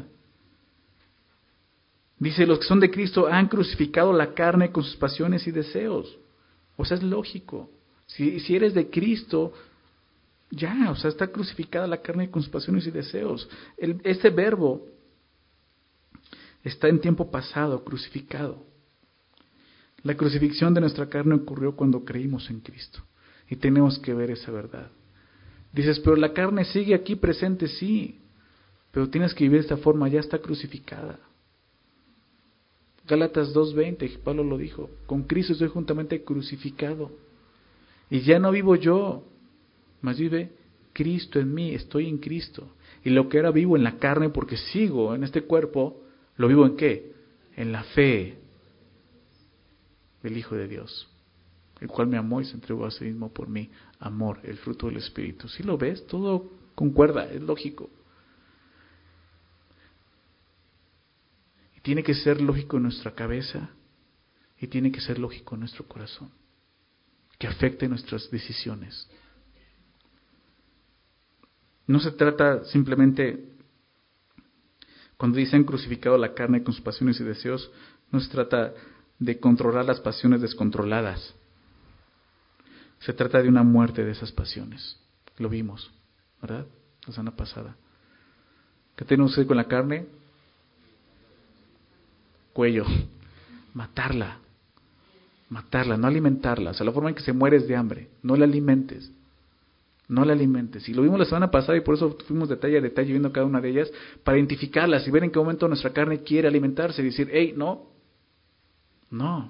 Dice, los que son de Cristo han crucificado la carne con sus pasiones y deseos. O sea, es lógico. Si, si eres de Cristo, ya, o sea, está crucificada la carne con sus pasiones y deseos. El, este verbo está en tiempo pasado, crucificado. La crucifixión de nuestra carne ocurrió cuando creímos en Cristo. Y tenemos que ver esa verdad. Dices, pero la carne sigue aquí presente, sí. Pero tienes que vivir de esta forma, ya está crucificada. Gálatas dos veinte, Pablo lo dijo, con Cristo estoy juntamente crucificado. Y ya no vivo yo, mas vive Cristo en mí, estoy en Cristo. Y lo que ahora vivo en la carne, porque sigo en este cuerpo, ¿lo vivo en qué? En la fe del Hijo de Dios, el cual me amó y se entregó a sí mismo por mí. Amor, el fruto del Espíritu. ¿Sí lo ves? Todo concuerda, es lógico. Y tiene que ser lógico en nuestra cabeza y tiene que ser lógico en nuestro corazón, que afecte nuestras decisiones. No se trata simplemente, cuando dicen crucificado la carne con sus pasiones y deseos, no se trata de controlar las pasiones descontroladas. Se trata de una muerte de esas pasiones. Lo vimos, ¿verdad? La semana pasada. ¿Qué tiene usted con la carne? Cuello. Matarla. Matarla, no alimentarla. O sea, la forma en que se muere es de hambre. No la alimentes. No la alimentes. Y lo vimos la semana pasada y por eso fuimos detalle a detalle viendo cada una de ellas para identificarlas y ver en qué momento nuestra carne quiere alimentarse y decir, hey, no. No.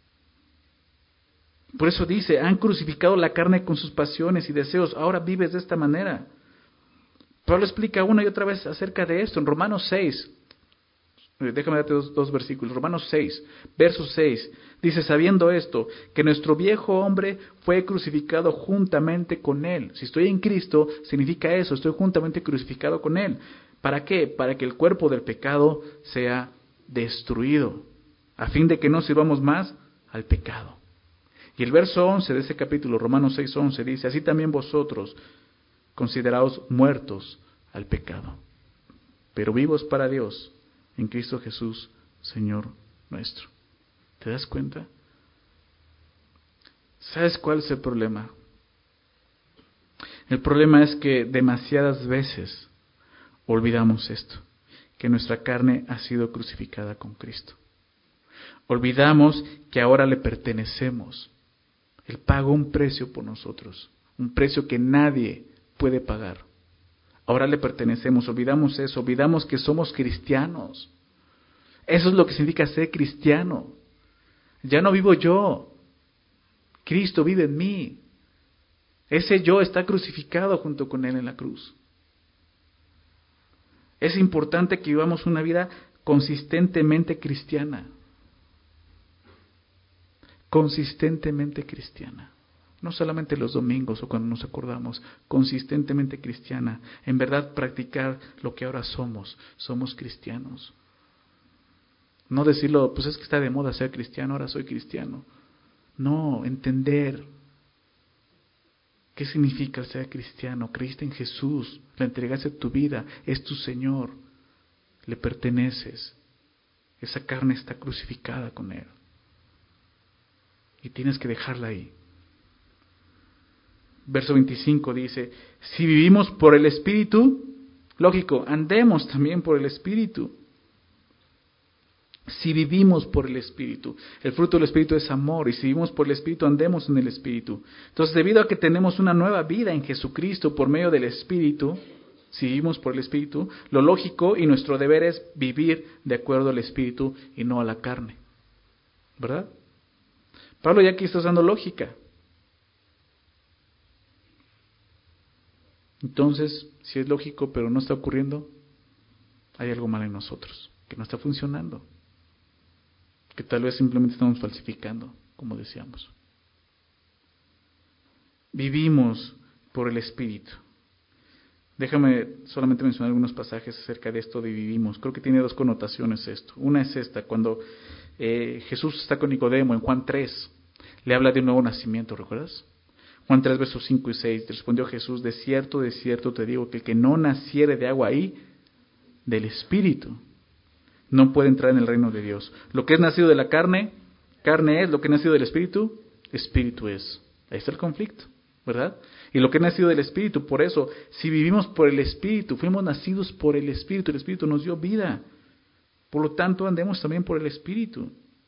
Por eso dice, han crucificado la carne con sus pasiones y deseos, ahora vives de esta manera. Pablo explica una y otra vez acerca de esto en Romanos seis. Déjame darte dos, dos versículos. Romanos seis, verso seis. Dice, sabiendo esto, que nuestro viejo hombre fue crucificado juntamente con él. Si estoy en Cristo, significa eso, estoy juntamente crucificado con él. ¿Para qué? Para que el cuerpo del pecado sea destruido, a fin de que no sirvamos más al pecado. Y el verso once de ese capítulo, Romanos seis, once, dice, así también vosotros, consideraos muertos al pecado, pero vivos para Dios, en Cristo Jesús, Señor nuestro. ¿Te das cuenta? ¿Sabes cuál es el problema? El problema es que demasiadas veces olvidamos esto, que nuestra carne ha sido crucificada con Cristo. Olvidamos que ahora le pertenecemos. Él pagó un precio por nosotros, un precio que nadie puede pagar. Ahora le pertenecemos, olvidamos eso, olvidamos que somos cristianos. Eso es lo que significa ser cristiano. Ya no vivo yo, Cristo vive en mí. Ese yo está crucificado junto con Él en la cruz. Es importante que vivamos una vida consistentemente cristiana. Consistentemente cristiana. No solamente los domingos o cuando nos acordamos, consistentemente cristiana. En verdad practicar lo que ahora somos. Somos cristianos. No decirlo, pues es que está de moda ser cristiano, ahora soy cristiano. No, entender qué significa ser cristiano. Creíste en Jesús, le entregaste tu vida, es tu Señor, le perteneces. Esa carne está crucificada con Él. Y tienes que dejarla ahí. Verso veinticinco dice, si vivimos por el Espíritu, lógico, andemos también por el Espíritu. Si vivimos por el Espíritu, el fruto del Espíritu es amor, y si vivimos por el Espíritu, andemos en el Espíritu. Entonces, debido a que tenemos una nueva vida en Jesucristo por medio del Espíritu, si vivimos por el Espíritu, lo lógico y nuestro deber es vivir de acuerdo al Espíritu y no a la carne. ¿Verdad? Pablo ya aquí está usando lógica. Entonces, si es lógico pero no está ocurriendo, hay algo mal en nosotros, que no está funcionando. Que tal vez simplemente estamos falsificando, como decíamos. Vivimos por el Espíritu. Déjame solamente mencionar algunos pasajes acerca de esto de vivimos. Creo que tiene dos connotaciones esto. Una es esta, cuando eh, Jesús está con Nicodemo en Juan tres, le habla de un nuevo nacimiento, ¿recuerdas? Juan tres, versos cinco y seis, respondió Jesús, de cierto, de cierto te digo, que el que no naciere de agua y del Espíritu, no puede entrar en el reino de Dios. Lo que es nacido de la carne, carne es. Lo que es nacido del Espíritu, Espíritu es. Ahí está el conflicto, ¿verdad? Y lo que es nacido del Espíritu, por eso, si vivimos por el Espíritu, fuimos nacidos por el Espíritu, el Espíritu nos dio vida. Por lo tanto, andemos también por el Espíritu.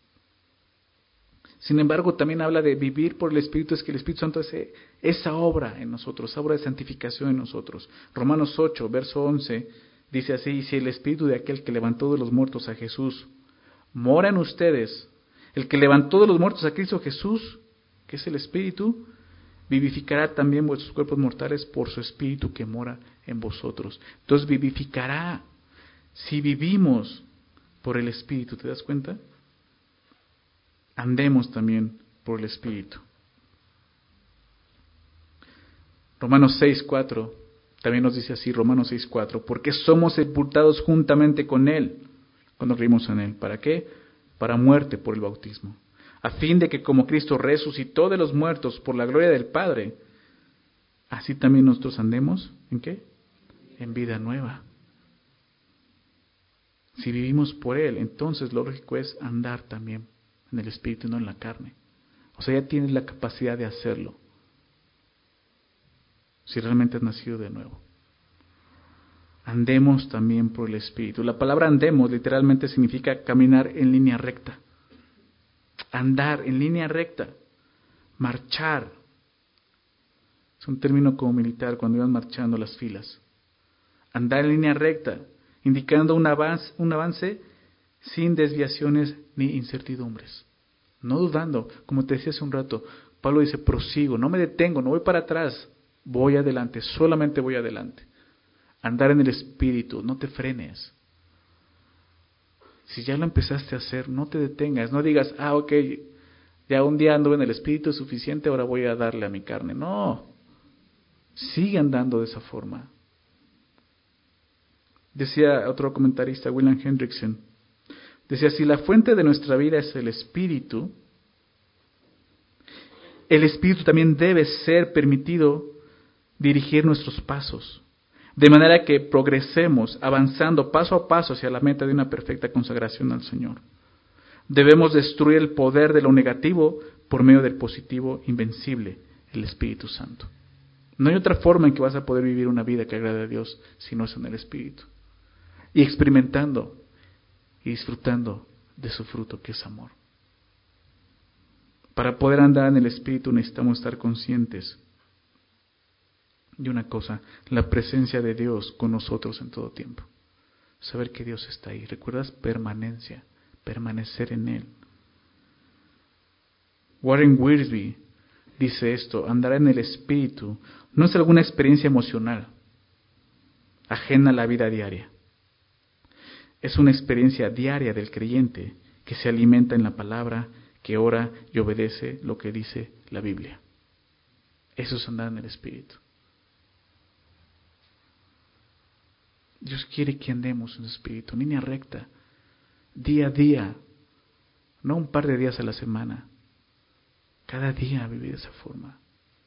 Sin embargo, también habla de vivir por el Espíritu, es que el Espíritu Santo hace esa obra en nosotros, esa obra de santificación en nosotros. Romanos ocho, verso once, dice así, y si el Espíritu de aquel que levantó de los muertos a Jesús mora en ustedes, el que levantó de los muertos a Cristo Jesús, que es el Espíritu, vivificará también vuestros cuerpos mortales por su Espíritu que mora en vosotros. Entonces vivificará si vivimos por el Espíritu, ¿te das cuenta? Andemos también por el Espíritu. Romanos seis, cuatro también nos dice así, Romanos seis, cuatro, porque somos sepultados juntamente con Él, cuando creímos en Él. ¿Para qué? Para muerte por el bautismo, a fin de que como Cristo resucitó de los muertos por la gloria del Padre, así también nosotros andemos, ¿en qué? En vida nueva. Si vivimos por Él, entonces lo lógico es andar también en el Espíritu y no en la carne. O sea, ya tienes la capacidad de hacerlo, si realmente has nacido de nuevo. Andemos también por el Espíritu. La palabra andemos literalmente significa caminar en línea recta. Andar en línea recta. Marchar. Es un término como militar cuando iban marchando las filas. Andar en línea recta, indicando un avance, un avance sin desviaciones ni incertidumbres. No dudando, como te decía hace un rato, Pablo dice, prosigo, no me detengo, no voy para atrás, voy adelante, solamente voy adelante. Andar en el Espíritu, no te frenes. Si ya lo empezaste a hacer, no te detengas, no digas, ah, ok, ya un día anduve en el Espíritu es suficiente, ahora voy a darle a mi carne. No, sigue andando de esa forma. Decía otro comentarista, William Hendrickson, decía, si la fuente de nuestra vida es el Espíritu, el Espíritu también debe ser permitido dirigir nuestros pasos, de manera que progresemos, avanzando paso a paso hacia la meta de una perfecta consagración al Señor. Debemos destruir el poder de lo negativo por medio del positivo invencible, el Espíritu Santo. No hay otra forma en que vas a poder vivir una vida que agrade a Dios si no es en el Espíritu. Y experimentando y disfrutando de su fruto, que es amor. Para poder andar en el Espíritu necesitamos estar conscientes de una cosa, la presencia de Dios con nosotros en todo tiempo. Saber que Dios está ahí. ¿Recuerdas? Permanencia, permanecer en Él. Warren Wiersbe dice esto, andar en el Espíritu no es alguna experiencia emocional ajena a la vida diaria. Es una experiencia diaria del creyente que se alimenta en la palabra, que ora y obedece lo que dice la Biblia. Eso es andar en el Espíritu. Dios quiere que andemos en el Espíritu, en línea recta, día a día, no un par de días a la semana, cada día vivir de esa forma.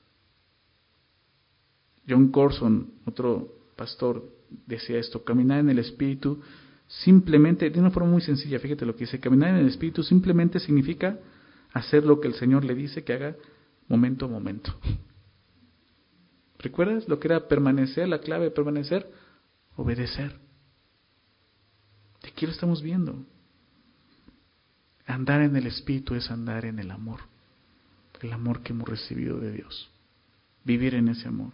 John Corson, otro pastor, decía esto, caminar en el Espíritu simplemente, de una forma muy sencilla, fíjate lo que dice, caminar en el Espíritu simplemente significa hacer lo que el Señor le dice que haga momento a momento. ¿Recuerdas lo que era permanecer, la clave de permanecer? Obedecer. Aquí lo estamos viendo. Andar en el Espíritu es andar en el amor, el amor que hemos recibido de Dios, vivir en ese amor.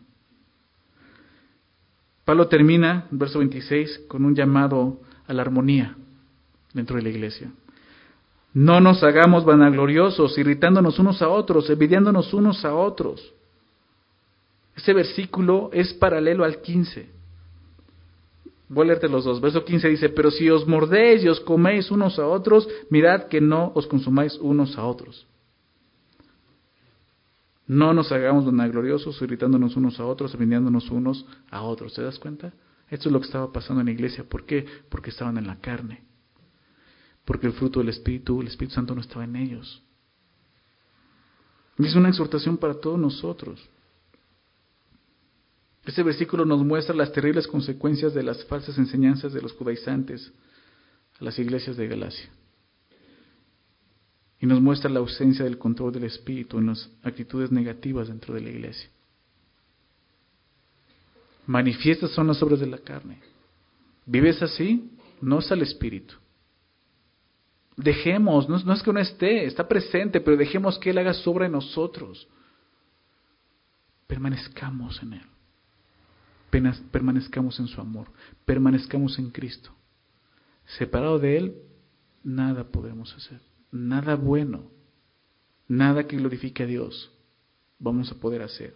Pablo termina, verso veintiséis, con un llamado a la armonía dentro de la iglesia. No nos hagamos vanagloriosos, irritándonos unos a otros, envidiándonos unos a otros. Este versículo es paralelo al quince. Voy a leerte los dos. Verso quince dice, pero si os mordéis y os coméis unos a otros, mirad que no os consumáis unos a otros. No nos hagamos vanagloriosos, irritándonos unos a otros, envidiándonos unos a otros. ¿Te das cuenta? Esto es lo que estaba pasando en la iglesia. ¿Por qué? Porque estaban en la carne. Porque el fruto del Espíritu, el Espíritu Santo no estaba en ellos. Y es una exhortación para todos nosotros. Este versículo nos muestra las terribles consecuencias de las falsas enseñanzas de los judaizantes a las iglesias de Galacia. Y nos muestra la ausencia del control del Espíritu en las actitudes negativas dentro de la iglesia. Manifiestas son las obras de la carne. ¿Vives así? No es al Espíritu. Dejemos, no, no es que no esté, está presente, pero dejemos que Él haga su obra en nosotros. Permanezcamos en Él. Permanezcamos en su amor. Permanezcamos en Cristo. Separado de Él, nada podremos hacer. Nada bueno. Nada que glorifique a Dios vamos a poder hacer.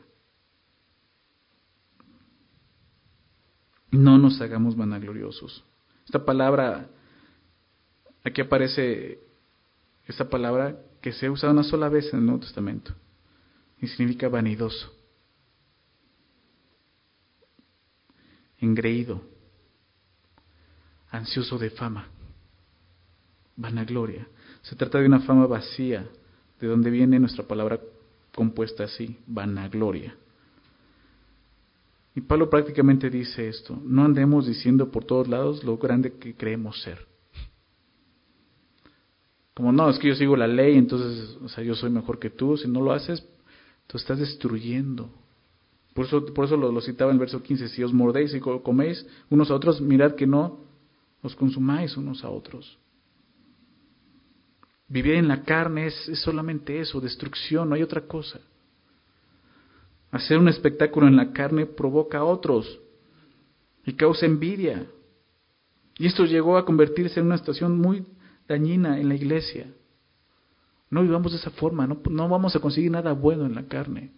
No nos hagamos vanagloriosos. Esta palabra, aquí aparece esta palabra que se usa una sola vez en el Nuevo Testamento y significa vanidoso, engreído, ansioso de fama, vanagloria. Se trata de una fama vacía, de donde viene nuestra palabra compuesta así, vanagloria. Y Pablo prácticamente dice esto: no andemos diciendo por todos lados lo grande que creemos ser. Como no, es que yo sigo la ley, entonces, o sea, yo soy mejor que tú. Si no lo haces, tú estás destruyendo. Por eso, por eso lo, lo citaba en el verso quince: si os mordéis y coméis unos a otros, mirad que no os consumáis unos a otros. Vivir en la carne es, es solamente eso, destrucción, no hay otra cosa. Hacer un espectáculo en la carne provoca a otros y causa envidia. Y esto llegó a convertirse en una situación muy dañina en la iglesia. No vivamos de esa forma, no, no vamos a conseguir nada bueno en la carne.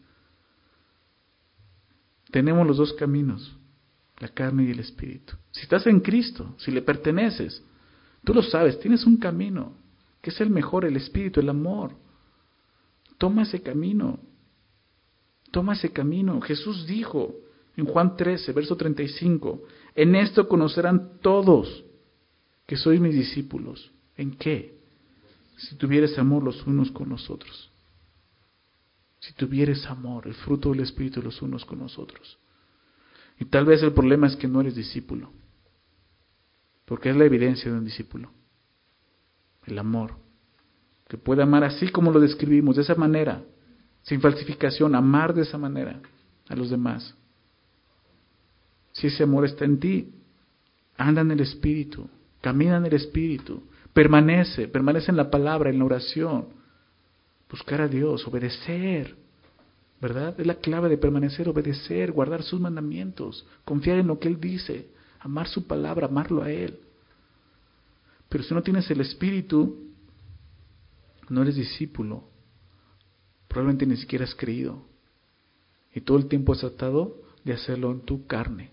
Tenemos los dos caminos, la carne y el espíritu. Si estás en Cristo, si le perteneces, tú lo sabes, tienes un camino, que es el mejor, el espíritu, el amor. Toma ese camino, toma ese camino. Jesús dijo en Juan trece, verso treinta y cinco, en esto conocerán todos que sois mis discípulos. ¿En qué? Si tuvieres amor los unos con los otros. Si tuvieres amor, el fruto del Espíritu los unos con los otros. Y tal vez el problema es que no eres discípulo. Porque es la evidencia de un discípulo. El amor. Que puede amar así como lo describimos, de esa manera. Sin falsificación, amar de esa manera a los demás. Si ese amor está en ti, anda en el Espíritu, camina en el Espíritu. Permanece, permanece en la palabra, en la oración. Buscar a Dios, obedecer, ¿verdad? Es la clave de permanecer, obedecer, guardar sus mandamientos, confiar en lo que Él dice, amar su palabra, amarlo a Él. Pero si no tienes el Espíritu, no eres discípulo, probablemente ni siquiera has creído. Y todo el tiempo has tratado de hacerlo en tu carne.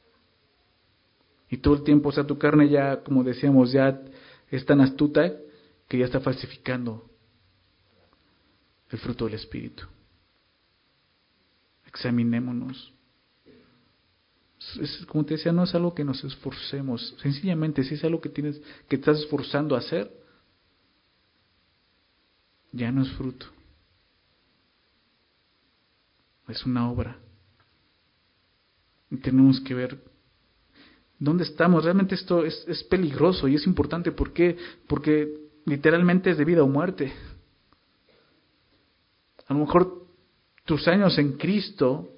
Y todo el tiempo, o sea, tu carne ya, como decíamos, ya es tan astuta que ya está falsificando el fruto del Espíritu. Examinémonos. Es, como te decía, no es algo que nos esforcemos. Sencillamente, si es algo que tienes, que estás esforzando a hacer, ya no es fruto. Es una obra. Y tenemos que ver dónde estamos. Realmente esto es, es peligroso y es importante. ¿Por qué? Porque literalmente es de vida o muerte. A lo mejor tus años en Cristo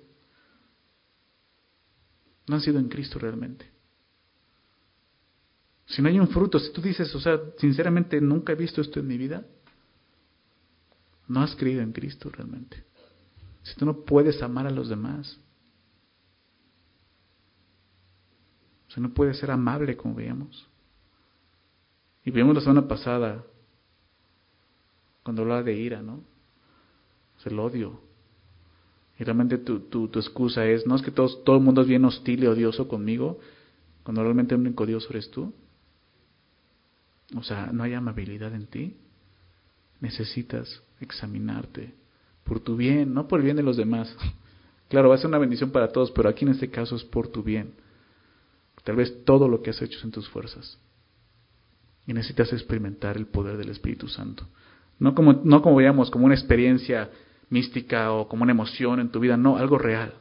no han sido en Cristo realmente. Si no hay un fruto, si tú dices, o sea, sinceramente nunca he visto esto en mi vida, no has creído en Cristo realmente. Si tú no puedes amar a los demás, o sea, no puedes ser amable como veíamos. Y vimos la semana pasada, cuando hablaba de ira, ¿no? Es el odio. Y realmente tu, tu, tu excusa es, no es que todos, todo el mundo es bien hostil y odioso conmigo, cuando realmente el único odioso eres tú. O sea, no hay amabilidad en ti. Necesitas examinarte por tu bien, no por el bien de los demás. Claro, va a ser una bendición para todos, pero aquí en este caso es por tu bien. Tal vez todo lo que has hecho es en tus fuerzas. Y necesitas experimentar el poder del Espíritu Santo. No como, no como veíamos, como una experiencia mística o como una emoción en tu vida, no, algo real.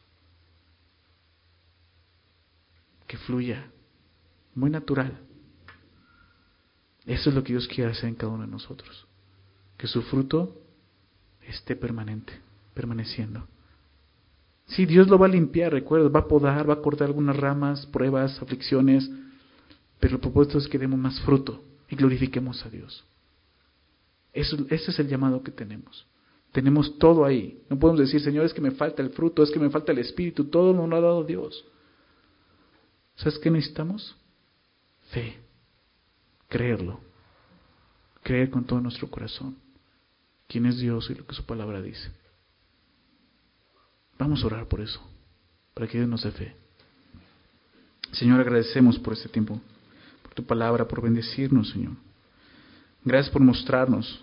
Que fluya, muy natural. Eso es lo que Dios quiere hacer en cada uno de nosotros. Que su fruto esté permanente, permaneciendo. Sí, Dios lo va a limpiar, recuerda, va a podar, va a cortar algunas ramas, pruebas, aflicciones, pero el propósito es que demos más fruto y glorifiquemos a Dios. Eso, ese es el llamado que tenemos. Tenemos todo ahí. No podemos decir, Señor, es que me falta el fruto, es que me falta el Espíritu, todo nos lo ha dado Dios. ¿Sabes qué necesitamos? Fe. Creerlo. Creer con todo nuestro corazón quién es Dios y lo que su palabra dice. Vamos a orar por eso, para que Dios nos dé fe. Señor, agradecemos por este tiempo, por tu palabra, por bendecirnos, Señor. Gracias por mostrarnos,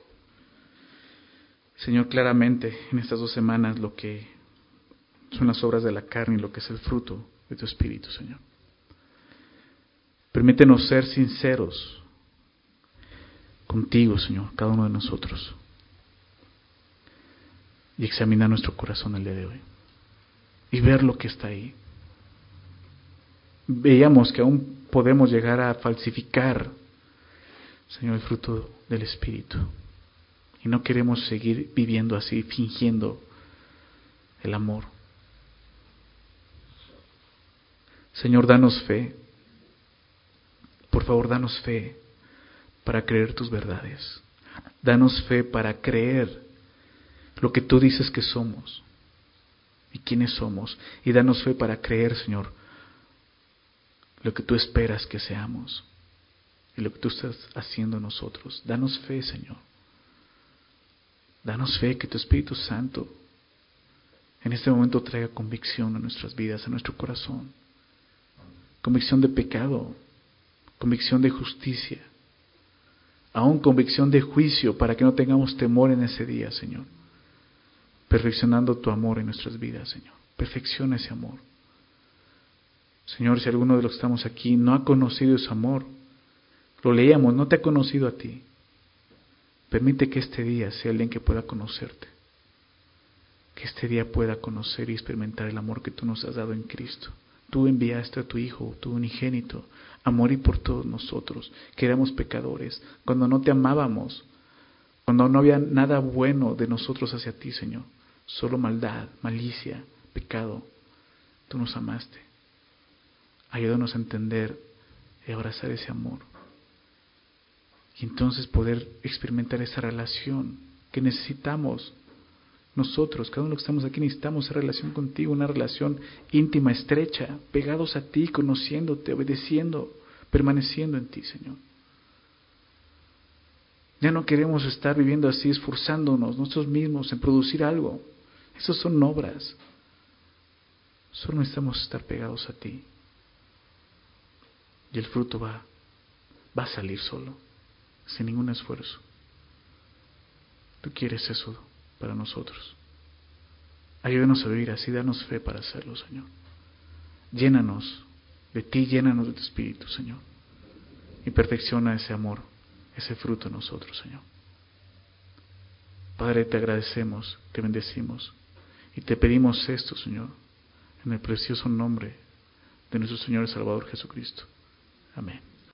Señor, claramente en estas dos semanas lo que son las obras de la carne y lo que es el fruto de tu Espíritu, Señor. Permítenos ser sinceros contigo, Señor, cada uno de nosotros. y examinar nuestro corazón el día de hoy y ver lo que está ahí. Veíamos que aún podemos llegar a falsificar, Señor, el fruto del Espíritu, y no queremos seguir viviendo así, fingiendo el amor. Señor, danos fe. Por favor, danos fe para creer tus verdades. Danos fe para creer lo que tú dices que somos y quiénes somos. Y danos fe para creer, Señor, lo que tú esperas que seamos y lo que tú estás haciendo en nosotros. Danos fe, Señor. Danos fe que tu Espíritu Santo en este momento traiga convicción a nuestras vidas, a nuestro corazón. Convicción de pecado, convicción de justicia, aún convicción de juicio, para que no tengamos temor en ese día, Señor. Perfeccionando tu amor en nuestras vidas, Señor. Perfecciona ese amor. Señor, si alguno de los que estamos aquí no ha conocido ese amor, lo leíamos, no te ha conocido a ti. Permite que este día sea el día en que pueda conocerte. Que este día pueda conocer y experimentar el amor que tú nos has dado en Cristo. Tú enviaste a tu Hijo, tu unigénito, a morir por todos nosotros, que éramos pecadores, cuando no te amábamos, cuando no había nada bueno de nosotros hacia ti, Señor. Solo maldad, malicia, pecado. Tú nos amaste. Ayúdanos a entender y abrazar ese amor. Y entonces poder experimentar esa relación que necesitamos. Nosotros, cada uno de los que estamos aquí, necesitamos esa relación contigo, una relación íntima, estrecha, pegados a ti, conociéndote, obedeciendo, permaneciendo en ti, Señor. Ya no queremos estar viviendo así, esforzándonos nosotros mismos en producir algo. Esas son obras. Solo necesitamos estar pegados a ti. Y el fruto va, va a salir solo, sin ningún esfuerzo. Tú quieres eso para nosotros. Ayúdanos a vivir así, danos fe para hacerlo, Señor. Llénanos de ti, llénanos de tu Espíritu, Señor. Y perfecciona ese amor, ese fruto en nosotros, Señor. Padre, te agradecemos, te bendecimos y te pedimos esto, Señor, en el precioso nombre de nuestro Señor y Salvador Jesucristo. Amén.